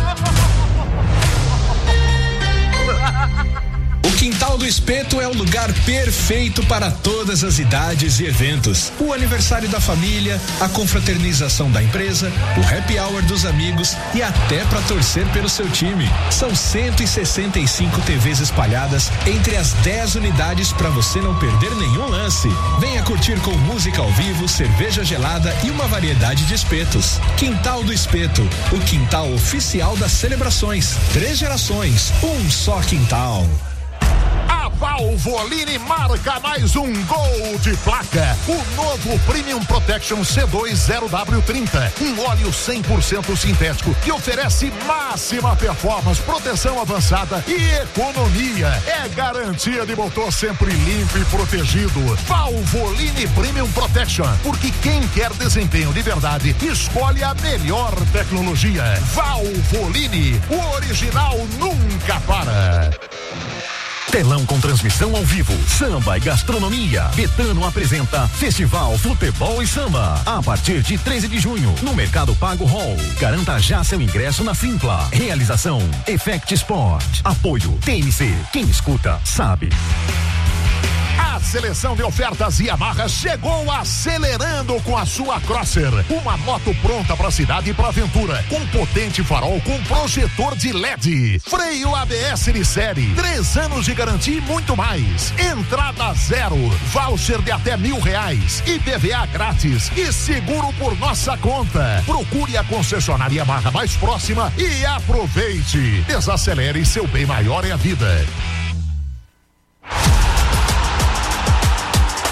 O Quintal do Espeto é o lugar perfeito para todas as idades e eventos. O aniversário da família, a confraternização da empresa, o happy hour dos amigos e até para torcer pelo seu time. São cento e sessenta e cinco T Vs espalhadas entre as dez unidades para você não perder nenhum lance. Venha curtir com música ao vivo, cerveja gelada e uma variedade de espetos. Quintal do Espeto, o quintal oficial das celebrações. Três gerações, um só quintal. A Valvoline marca mais um gol de placa. O novo Premium Protection C dois zero W trinta. Um óleo cem por cento sintético que oferece máxima performance, proteção avançada e economia. É garantia de motor sempre limpo e protegido. Valvoline Premium Protection. Porque quem quer desempenho de verdade, escolhe a melhor tecnologia. Valvoline. O original nunca para. Telão com transmissão ao vivo, samba e gastronomia. Betano apresenta Festival Futebol e Samba. A partir de treze de junho, no Mercado Pago Hall. Garanta já seu ingresso na Simpla. Realização Effect Sport. Apoio T M C. Quem escuta, sabe. A seleção de ofertas Yamaha chegou acelerando com a sua Crosser. Uma moto pronta para cidade e para aventura. Com potente farol com projetor de L E D. Freio A B S de série. Três anos de garantia e muito mais. Entrada zero. Voucher de até mil reais. I P V A grátis. E seguro por nossa conta. Procure a concessionária Yamaha mais próxima e aproveite. Desacelere, seu bem maior é a vida. O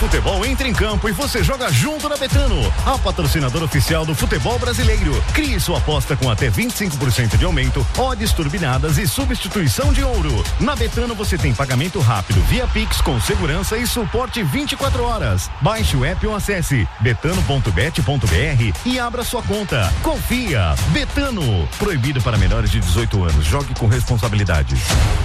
futebol entra em campo e você joga junto na Betano, a patrocinadora oficial do futebol brasileiro. Crie sua aposta com até vinte e cinco por cento de aumento, odds turbinadas e substituição de ouro. Na Betano você tem pagamento rápido via Pix com segurança e suporte vinte e quatro horas. Baixe o app ou acesse betano ponto bet ponto br e abra sua conta. Confia. Betano. Proibido para menores de dezoito anos. Jogue com responsabilidade.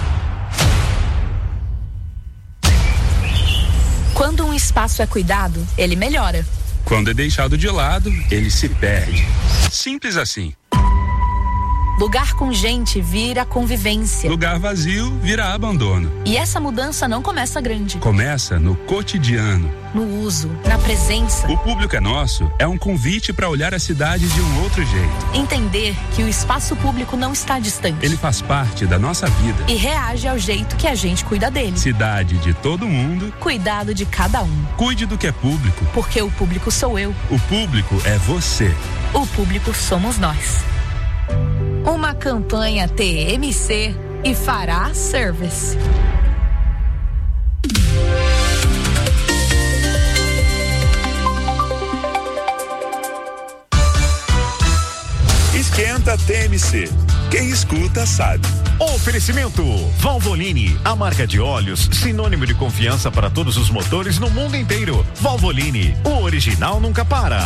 Quando um espaço é cuidado, ele melhora. Quando é deixado de lado, ele se perde. Simples assim. Lugar com gente vira convivência. Lugar vazio vira abandono. E essa mudança não começa grande. Começa no cotidiano. No uso, na presença. O Público é Nosso é um convite para olhar a cidade de um outro jeito. Entender que o espaço público não está distante. Ele faz parte da nossa vida. E reage ao jeito que a gente cuida dele. Cidade de todo mundo. Cuidado de cada um. Cuide do que é público. Porque o público sou eu. O público é você. O público somos nós. Uma campanha T M C e Fará Service. Esquenta T M C. Quem escuta sabe. Oferecimento Valvoline, a marca de óleos sinônimo de confiança para todos os motores no mundo inteiro. Valvoline, o original nunca para.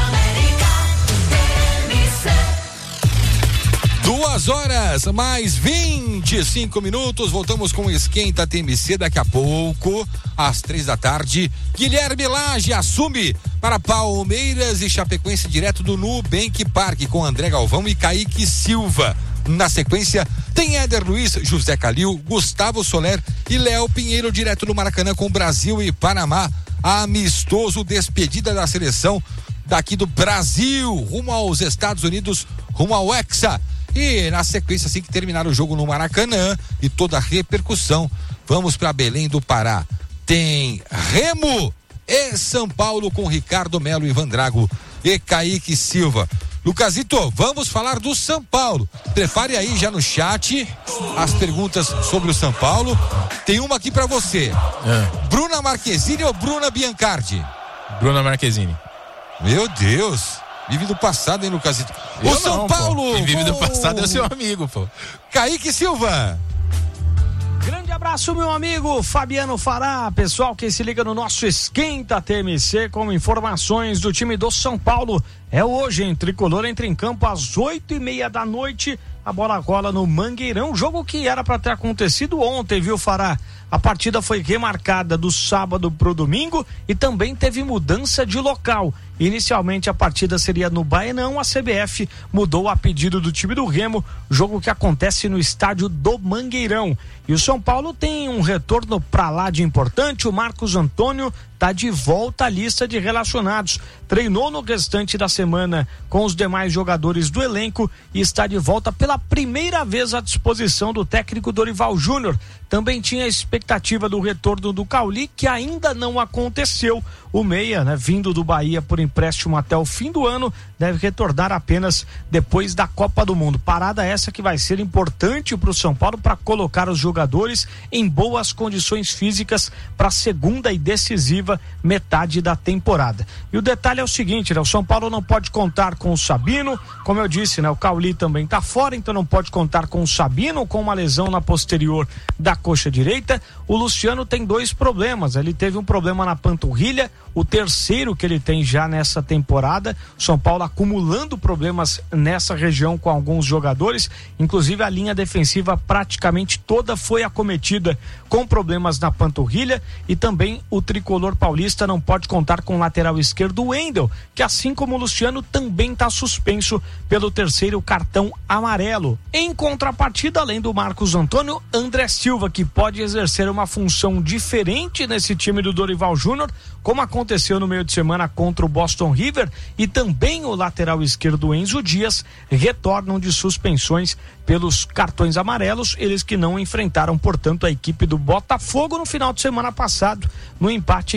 Duas horas, mais vinte e cinco minutos. Voltamos com o Esquenta T M C daqui a pouco, às três da tarde. Guilherme Lage assume para Palmeiras e Chapecoense direto do Nubank Park com André Galvão e Kaique Silva. Na sequência, tem Éder Luiz, José Calil, Gustavo Soler e Léo Pinheiro direto do Maracanã com Brasil e Panamá. Amistoso, despedida da seleção daqui do Brasil, rumo aos Estados Unidos, rumo ao Hexa. E na sequência, assim que terminar o jogo no Maracanã e toda a repercussão, vamos para Belém do Pará. Tem Remo e São Paulo com Ricardo Melo, Ivan Drago e Kaique Silva. Lucasito, vamos falar do São Paulo. Prepare aí já no chat as perguntas sobre o São Paulo. Tem uma aqui para você. É. Bruna Marquezine ou Bruna Biancardi? Bruna Marquezine. Meu Deus. Vive do passado, hein, Lucasito? O Eu São não, Paulo! Quem vive com... do passado é o seu amigo, pô. Kaique Silva. Grande abraço, meu amigo Fabiano Fará. Pessoal que se liga no nosso Esquenta T M C com informações do time do São Paulo. É hoje, hein? Tricolor entra em campo às oito e meia da noite. A bola rola no Mangueirão. Jogo que era para ter acontecido ontem, viu, Fará? A partida foi remarcada do sábado pro domingo e também teve mudança de local. Inicialmente a partida seria no Baenão, a C B F mudou a pedido do time do Remo, jogo que acontece no estádio do Mangueirão. E o São Paulo tem um retorno pra lá de importante, o Marcos Antônio tá de volta à lista de relacionados. Treinou no restante da semana com os demais jogadores do elenco e está de volta pela primeira vez à disposição do técnico Dorival Júnior. Também tinha a expectativa do retorno do Cauli, que ainda não aconteceu. O meia, né, vindo do Bahia por empréstimo até o fim do ano, deve retornar apenas depois da Copa do Mundo. Parada essa que vai ser importante para o São Paulo para colocar os jogadores em boas condições físicas para a segunda e decisiva metade da temporada. E o detalhe é o seguinte, né? O São Paulo não pode contar com o Sabino, como eu disse, né? O Cauli também tá fora, então não pode contar com o Sabino, com uma lesão na posterior da coxa direita. O Luciano tem dois problemas, ele teve um problema na panturrilha, o terceiro que ele tem já nessa temporada. O São Paulo acumulando problemas nessa região com alguns jogadores, inclusive a linha defensiva praticamente toda foi acometida com problemas na panturrilha, e também o tricolor paulista não pode contar com o lateral esquerdo Wendel, que assim como o Luciano também está suspenso pelo terceiro cartão amarelo. Em contrapartida, além do Marcos Antônio, André Silva, que pode exercer uma função diferente nesse time do Dorival Júnior, como aconteceu no meio de semana contra o Boston River, e também o lateral esquerdo Enzo Dias retornam de suspensões pelos cartões amarelos, eles que não enfrentaram, portanto, a equipe do Botafogo no final de semana passado, no empate em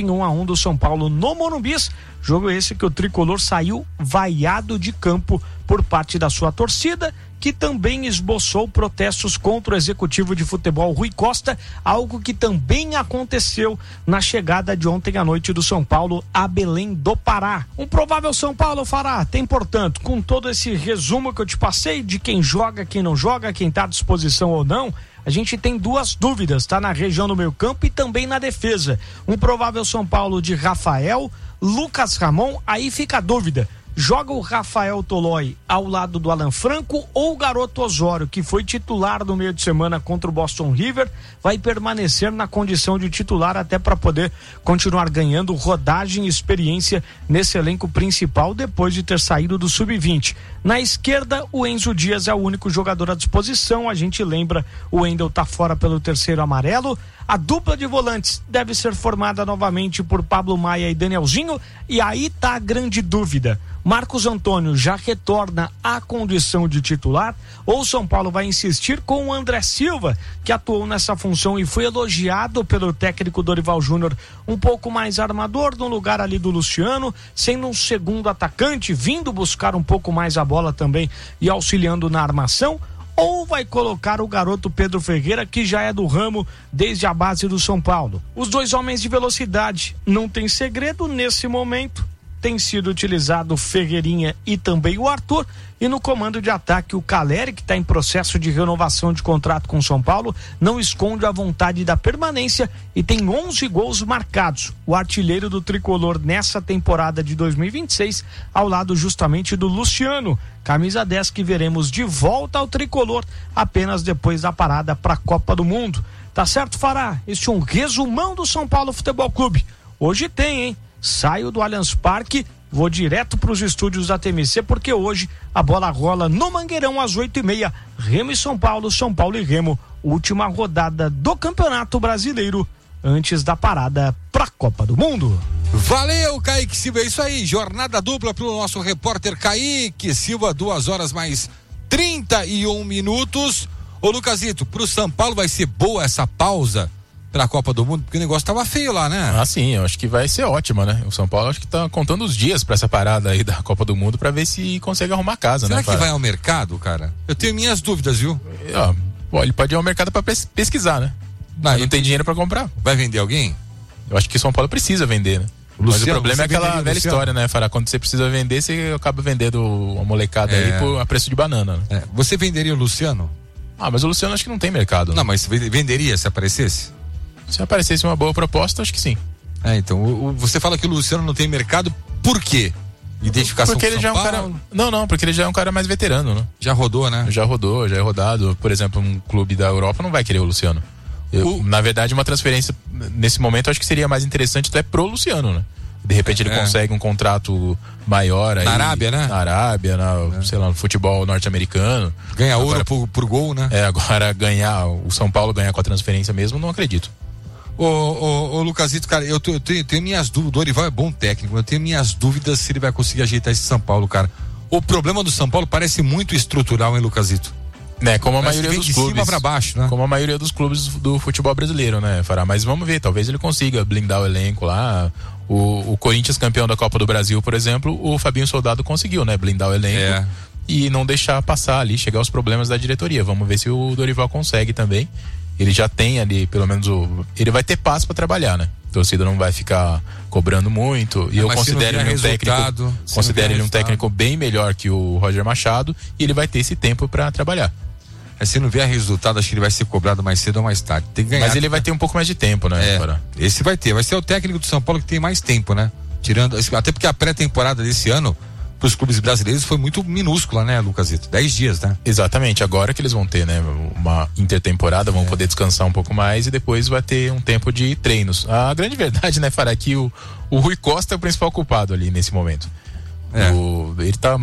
em um a um do São Paulo no Morumbi. Jogo esse que o tricolor saiu vaiado de campo por parte da sua torcida, que também esboçou protestos contra o executivo de futebol Rui Costa, algo que também aconteceu na chegada de ontem à noite do São Paulo a Belém do Pará. Um provável São Paulo fará, tem, portanto, com todo esse resumo que eu te passei de quem joga, quem não joga, quem está à disposição ou não, a gente tem duas dúvidas, tá? Na região do meio campo e também na defesa. Um provável São Paulo de Rafael, Lucas Ramon, aí fica a dúvida. Joga o Rafael Tolói ao lado do Alan Franco ou o garoto Osório, que foi titular no meio de semana contra o Boston River, vai permanecer na condição de titular até para poder continuar ganhando rodagem e experiência nesse elenco principal depois de ter saído do sub vinte. Na esquerda, o Enzo Dias é o único jogador à disposição. A gente lembra, o Wendel tá fora pelo terceiro amarelo. A dupla de volantes deve ser formada novamente por Pablo Maia e Danielzinho, e aí tá a grande dúvida. Marcos Antônio já retorna à condição de titular ou São Paulo vai insistir com o André Silva, que atuou nessa função e foi elogiado pelo técnico Dorival Júnior, um pouco mais armador no lugar ali do Luciano, sendo um segundo atacante, vindo buscar um pouco mais a bola também e auxiliando na armação? Ou vai colocar o garoto Pedro Ferreira, que já é do ramo desde a base do São Paulo? Os dois homens de velocidade, não tem segredo nesse momento. Tem sido utilizado o Ferreirinha e também o Arthur, e no comando de ataque o Caleri, que está em processo de renovação de contrato com o São Paulo, não esconde a vontade da permanência e tem onze gols marcados, o artilheiro do tricolor nessa temporada de dois mil e vinte e seis, ao lado justamente do Luciano, camisa dez, que veremos de volta ao tricolor apenas depois da parada para a Copa do Mundo. Tá certo, Fará? Este é um resumão do São Paulo Futebol Clube. Hoje tem, hein? Saio do Allianz Parque, vou direto para os estúdios da T M C, porque hoje a bola rola no Mangueirão às oito e meia. Remo e São Paulo, São Paulo e Remo. Última rodada do Campeonato Brasileiro antes da parada para a Copa do Mundo. Valeu, Kaique Silva, é isso aí. Jornada dupla para o nosso repórter Kaique Silva, duas horas mais trinta e um minutos. Ô, Lucasito, pro São Paulo vai ser boa essa pausa pra Copa do Mundo, porque o negócio tava feio lá, né? Ah, sim, eu acho que vai ser ótima, né? O São Paulo acho que tá contando os dias pra essa parada aí da Copa do Mundo pra ver se consegue arrumar casa, Será né? Será que vai ao mercado, cara? Eu tenho minhas dúvidas, viu? Ó, bom, ele pode ir ao mercado pra pes- pesquisar, né? Não, não tem dinheiro pra comprar. Vai vender alguém? Eu acho que o São Paulo precisa vender, né? Luciano, mas o problema é aquela velha Luciano? história, né, Fará? Quando você precisa vender, você acaba vendendo a molecada É. aí por, a preço de banana. Né? É. Você venderia o Luciano? Ah, mas o Luciano acho que não tem mercado. Não, né? mas venderia se aparecesse? Se aparecesse uma boa proposta, acho que sim. É, então, o, o, você fala que o Luciano não tem mercado, por quê? Identificação Porque ele com já é São um cara. Paulo? Não, não, porque ele já é um cara mais veterano, né? Já rodou, né? Já rodou, já é rodado. Por exemplo, um clube da Europa não vai querer o Luciano. Eu, O- Na verdade, uma transferência nesse momento eu acho que seria mais interessante até pro Luciano, né? De repente ele É. consegue um contrato maior aí. Na Arábia, né? Na Arábia, na, sei lá, no futebol norte-americano. Ganha Agora- ouro por, por gol, né? É, agora ganhar, o São Paulo ganhar com a transferência mesmo, não acredito. Ô, ô, ô Lucasito, cara, eu, tô- eu tenho, tenho minhas dúvidas. O Dorival é bom técnico, eu tenho minhas dúvidas se ele vai conseguir ajeitar esse São Paulo, cara. O problema do São Paulo parece muito estrutural, hein, Lucasito? Né, como a Parece que maioria vem dos de clubes. cima pra baixo, né? Como a maioria dos clubes do futebol brasileiro, né, Fará? Mas vamos ver, talvez ele consiga blindar o elenco lá. O, o Corinthians, campeão da Copa do Brasil, por exemplo, o Fabinho Soldado conseguiu, né, blindar o elenco É. e não deixar passar ali, chegar aos problemas da diretoria. Vamos ver se o Dorival consegue também. Ele já tem ali, pelo menos, o, ele vai ter passo para trabalhar, né? A torcida não vai ficar cobrando muito. E É, eu mas se não considero vier ele um resultado, técnico, se não considero vier ele um resultado. técnico bem melhor que o Roger Machado e ele vai ter esse tempo para trabalhar. É, se não vier resultado, acho que ele vai ser cobrado mais cedo ou mais tarde. Tem que ganhar. Mas ele vai ter um pouco mais de tempo, né? É, Fará? esse vai ter. Vai ser o técnico do São Paulo que tem mais tempo, né? Tirando, até porque a pré-temporada desse ano para os clubes brasileiros foi muito minúscula, né, Lucasito? Dez dias, né? Exatamente, agora que eles vão ter, né, uma intertemporada, vão É. poder descansar um pouco mais e depois vai ter um tempo de treinos. A grande verdade, né, Fará, é que o, o Rui Costa é o principal culpado ali nesse momento. É. O, ele tá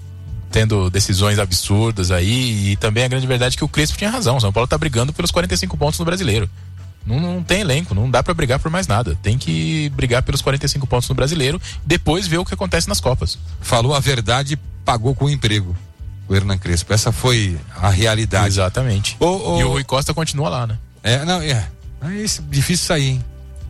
tendo decisões absurdas aí e também a grande verdade é que o Crespo tinha razão. O São Paulo tá brigando pelos quarenta e cinco pontos no Brasileiro. Não, não tem elenco, não dá pra brigar por mais nada. Tem que brigar pelos quarenta e cinco pontos no Brasileiro, depois ver o que acontece nas Copas. Falou a verdade, pagou com o emprego. O Hernan Crespo. Essa foi a realidade. Exatamente. Ô, ô, E o Rui Costa continua lá, né? É, não, é. É isso, difícil sair, hein?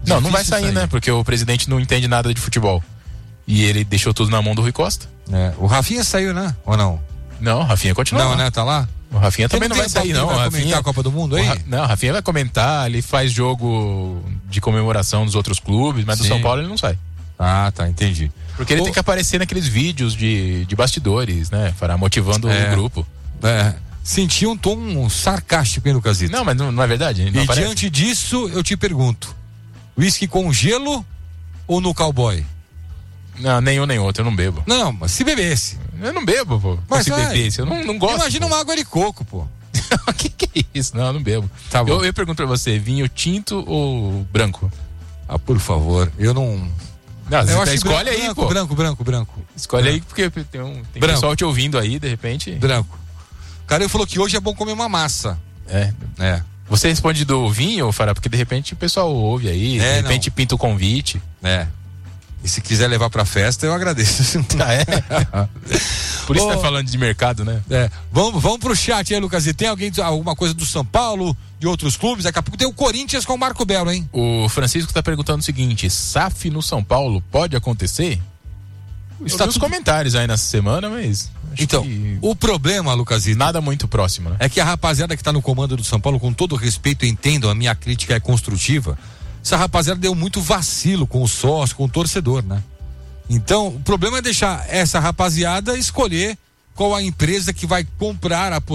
Não, não vai sair, sair, né? Porque o presidente não entende nada de futebol. E ele deixou tudo na mão do Rui Costa. É. O Rafinha saiu, né? Ou não? Não, o Rafinha continua. Não, lá. né? Tá lá? O Rafinha também não vai sair, não. Vai o Rafinha comentar a Copa do Mundo aí? Ra... Não, o Rafinha vai comentar, ele faz jogo de comemoração dos outros clubes, mas Sim. do São Paulo ele não sai. Ah, tá, entendi. Porque ele o... tem que aparecer naqueles vídeos de, de bastidores, né? Fará motivando é. o grupo. É. Senti um tom sarcástico aí no Casito. Não, mas não, não é verdade. Não e aparece. Diante disso, eu te pergunto: uísque com gelo ou no cowboy? Não, nenhum nem outro, eu não bebo. Não, mas se bebesse. Eu não bebo, pô. Mas se vai. bebesse, eu não, não gosto. Imagina pô. uma água de coco, pô. que que é isso? Não, eu não bebo. Tá bom. Eu, eu pergunto pra você, vinho tinto ou branco? Ah, por favor, eu não... Não, eu você acho escolhe branco, aí, branco, pô. Branco, branco, branco. Escolhe branco. aí, porque tem um tem branco. pessoal te ouvindo aí, de repente... Branco. O cara falou que hoje é bom comer uma massa. É. É. Você responde do vinho, Fará? Porque de repente o pessoal ouve aí, é, de repente não. pinta o convite. É. E se quiser levar pra festa, eu agradeço. Ah, é? Por isso oh, tá falando de mercado, né? É. Vamos, vamos pro chat aí, Lucas. E tem alguém, alguma coisa do São Paulo, de outros clubes? Daqui a pouco tem o Corinthians com o Marco Belo, hein? O Francisco tá perguntando o seguinte: S A F no São Paulo pode acontecer? Está nos tudo... comentários aí nessa semana, mas... Então, que... o problema, Lucasito... Nada muito próximo, né? É que a rapaziada que tá no comando do São Paulo, com todo respeito, entendam, a minha crítica é construtiva, essa rapaziada deu muito vacilo com o sócio, com o torcedor, né? Então, o problema é deixar essa rapaziada escolher qual a empresa que vai comprar a,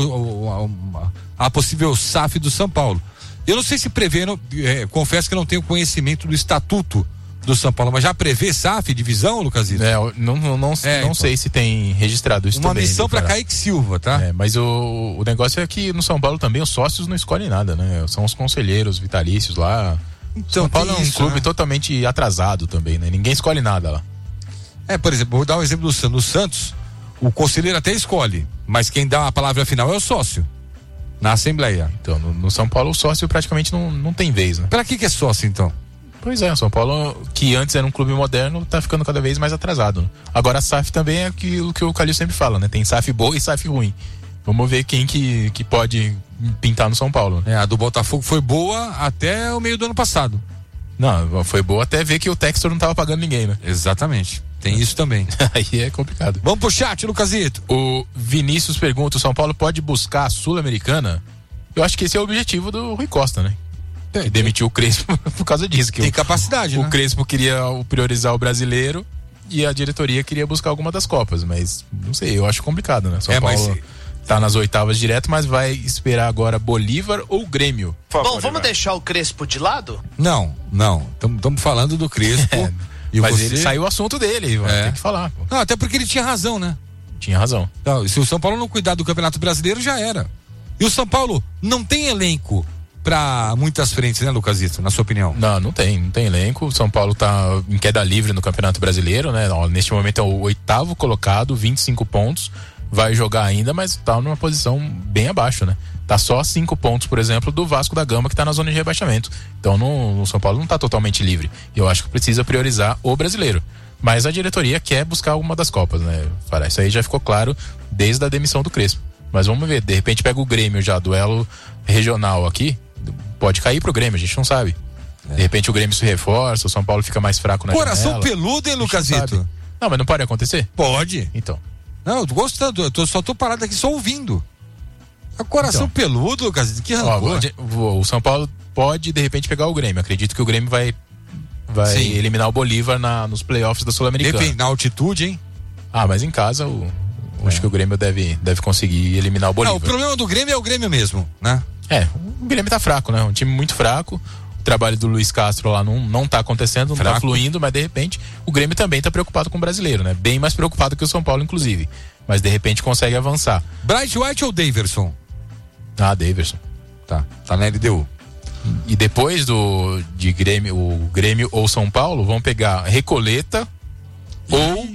a, a possível S A F do São Paulo. Eu não sei se prevendo, é, confesso que não tenho conhecimento do estatuto do São Paulo, mas já prevê S A F, divisão, Lucasito? É, não, não, não, é, não então. sei se tem registrado isso Uma também. Uma missão para Kaique Silva, tá? É, mas o, o negócio é que no São Paulo também os sócios não escolhem nada, né? São os conselheiros vitalícios lá. Então, São Paulo é um isso, clube né? totalmente atrasado também, né? Ninguém escolhe nada lá. É, por exemplo, vou dar um exemplo do, do Santos, o conselheiro até escolhe, mas quem dá a palavra final é o sócio, na Assembleia. Então, no, no São Paulo o sócio praticamente não, não tem vez, né? Pra que que é sócio, então? Pois é, o São Paulo, que antes era um clube moderno, tá ficando cada vez mais atrasado. Né? Agora a S A F também é aquilo que o Calil sempre fala, né? Tem S A F boa e S A F ruim. Vamos ver quem que, que pode pintar no São Paulo. Né? É, a do Botafogo foi boa até o meio do ano passado. Não, foi boa até ver que o Textor não tava pagando ninguém, né? Exatamente. Tem isso também. Aí é complicado. Vamos pro chat, Lucasito. O Vinícius pergunta: o São Paulo pode buscar a Sul-Americana? Eu acho que esse é o objetivo do Rui Costa, né? É, demitiu o Crespo por causa disso. Que tem o, capacidade, o né? O Crespo queria priorizar o brasileiro e a diretoria queria buscar alguma das Copas, mas não sei, eu acho complicado, né? São é, Paulo mas... tá nas oitavas direto, mas vai esperar agora Bolívar ou Grêmio. Bom, vamos Bolívar. deixar o Crespo de lado? Não, não. Estamos falando do Crespo. É, e mas você... ele saiu o assunto dele, é. tem que falar. Pô. Não, até porque ele tinha razão, né? Tinha razão. Não, se o São Paulo não cuidar do Campeonato Brasileiro, já era. E o São Paulo não tem elenco para muitas frentes, né, Lucasito, na sua opinião? Não, não tem, não tem elenco. O São Paulo tá em queda livre no Campeonato Brasileiro, né? Neste momento é o oitavo colocado, vinte e cinco pontos. Vai jogar ainda, mas tá numa posição bem abaixo, né? Tá só cinco pontos, por exemplo, do Vasco da Gama, que tá na zona de rebaixamento. Então no, no São Paulo não tá totalmente livre. E eu acho que precisa priorizar o brasileiro. Mas a diretoria quer buscar uma das Copas, né? Isso aí já ficou claro desde a demissão do Crespo. Mas vamos ver, de repente pega o Grêmio já, duelo regional aqui, pode cair pro Grêmio, a gente não sabe. É. De repente o Grêmio se reforça, o São Paulo fica mais fraco na Coração janela. peludo, hein, Lucasito? Não, não, mas não pode acontecer? Pode. Então. Não, eu tô gostando, eu tô, só tô parado aqui só ouvindo. A coração então, peludo, Lucasito, que rancor. Ó, o São Paulo pode, de repente, pegar o Grêmio. Acredito que o Grêmio vai, vai eliminar o Bolívar na, nos playoffs da Sul-Americana. Depende, na altitude, hein? Ah, mas em casa o... É. Acho que o Grêmio deve, deve conseguir eliminar o Bolívar. Não, o problema do Grêmio é o Grêmio mesmo, né? É, o Grêmio tá fraco, né? Um time muito fraco. O trabalho do Luiz Castro lá não, não tá acontecendo, não fraco. tá fluindo, mas de repente o Grêmio também tá preocupado com o brasileiro, né? Bem mais preocupado que o São Paulo, inclusive. Mas de repente consegue avançar. Bright White ou Daverson? Ah, Daverson. Tá, tá na L D U. E depois do de Grêmio, o Grêmio ou São Paulo vão pegar Recoleta e... ou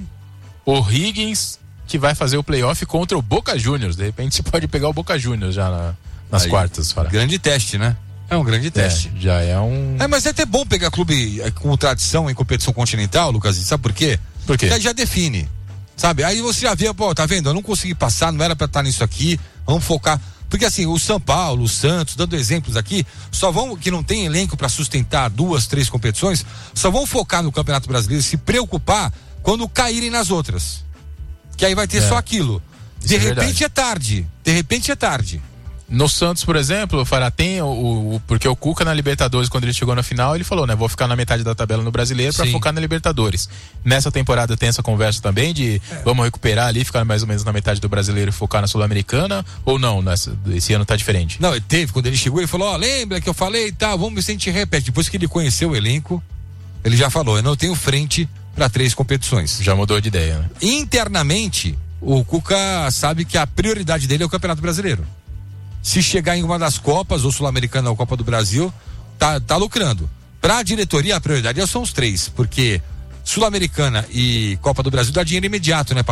o Higgins, que vai fazer o playoff contra o Boca Juniors. De repente você pode pegar o Boca Juniors já na, nas Aí, quartas. Fala. Grande teste, né? É um grande teste. É, já é um... É, mas é até bom pegar clube com tradição em competição continental, Lucas. Sabe por quê? Por quê? Porque já define. Sabe? Aí você já vê, pô, tá vendo? Eu não consegui passar, não era pra estar nisso aqui. Vamos focar. Porque assim, o São Paulo, o Santos, dando exemplos aqui, só vão, que não tem elenco para sustentar duas, três competições, só vão focar no Campeonato Brasileiro, se preocupar quando caírem nas outras. Que aí vai ter É. só aquilo. De Isso é repente verdade. é tarde. De repente é tarde. No Santos, por exemplo, Fará, tem o, o- porque o Cuca na Libertadores, quando ele chegou na final, ele falou, né, vou ficar na metade da tabela no Brasileiro pra Sim. focar na Libertadores. Nessa temporada tem essa conversa também de vamos recuperar ali, ficar mais ou menos na metade do Brasileiro e focar na Sul-Americana, ou não, nessa, esse ano tá diferente? Não, ele teve, quando ele chegou, ele falou, ó, lembra que eu falei e tal, vamos ver se a gente repete. Depois que ele conheceu o elenco, ele já falou, eu não tenho frente para três competições. Já mudou de ideia, né? Internamente, o Cuca sabe que a prioridade dele é o Campeonato Brasileiro. Se chegar em uma das Copas, ou Sul-Americana ou Copa do Brasil, tá, tá lucrando. Pra diretoria, a prioridade são os três, porque Sul-Americana e Copa do Brasil dá dinheiro imediato, né?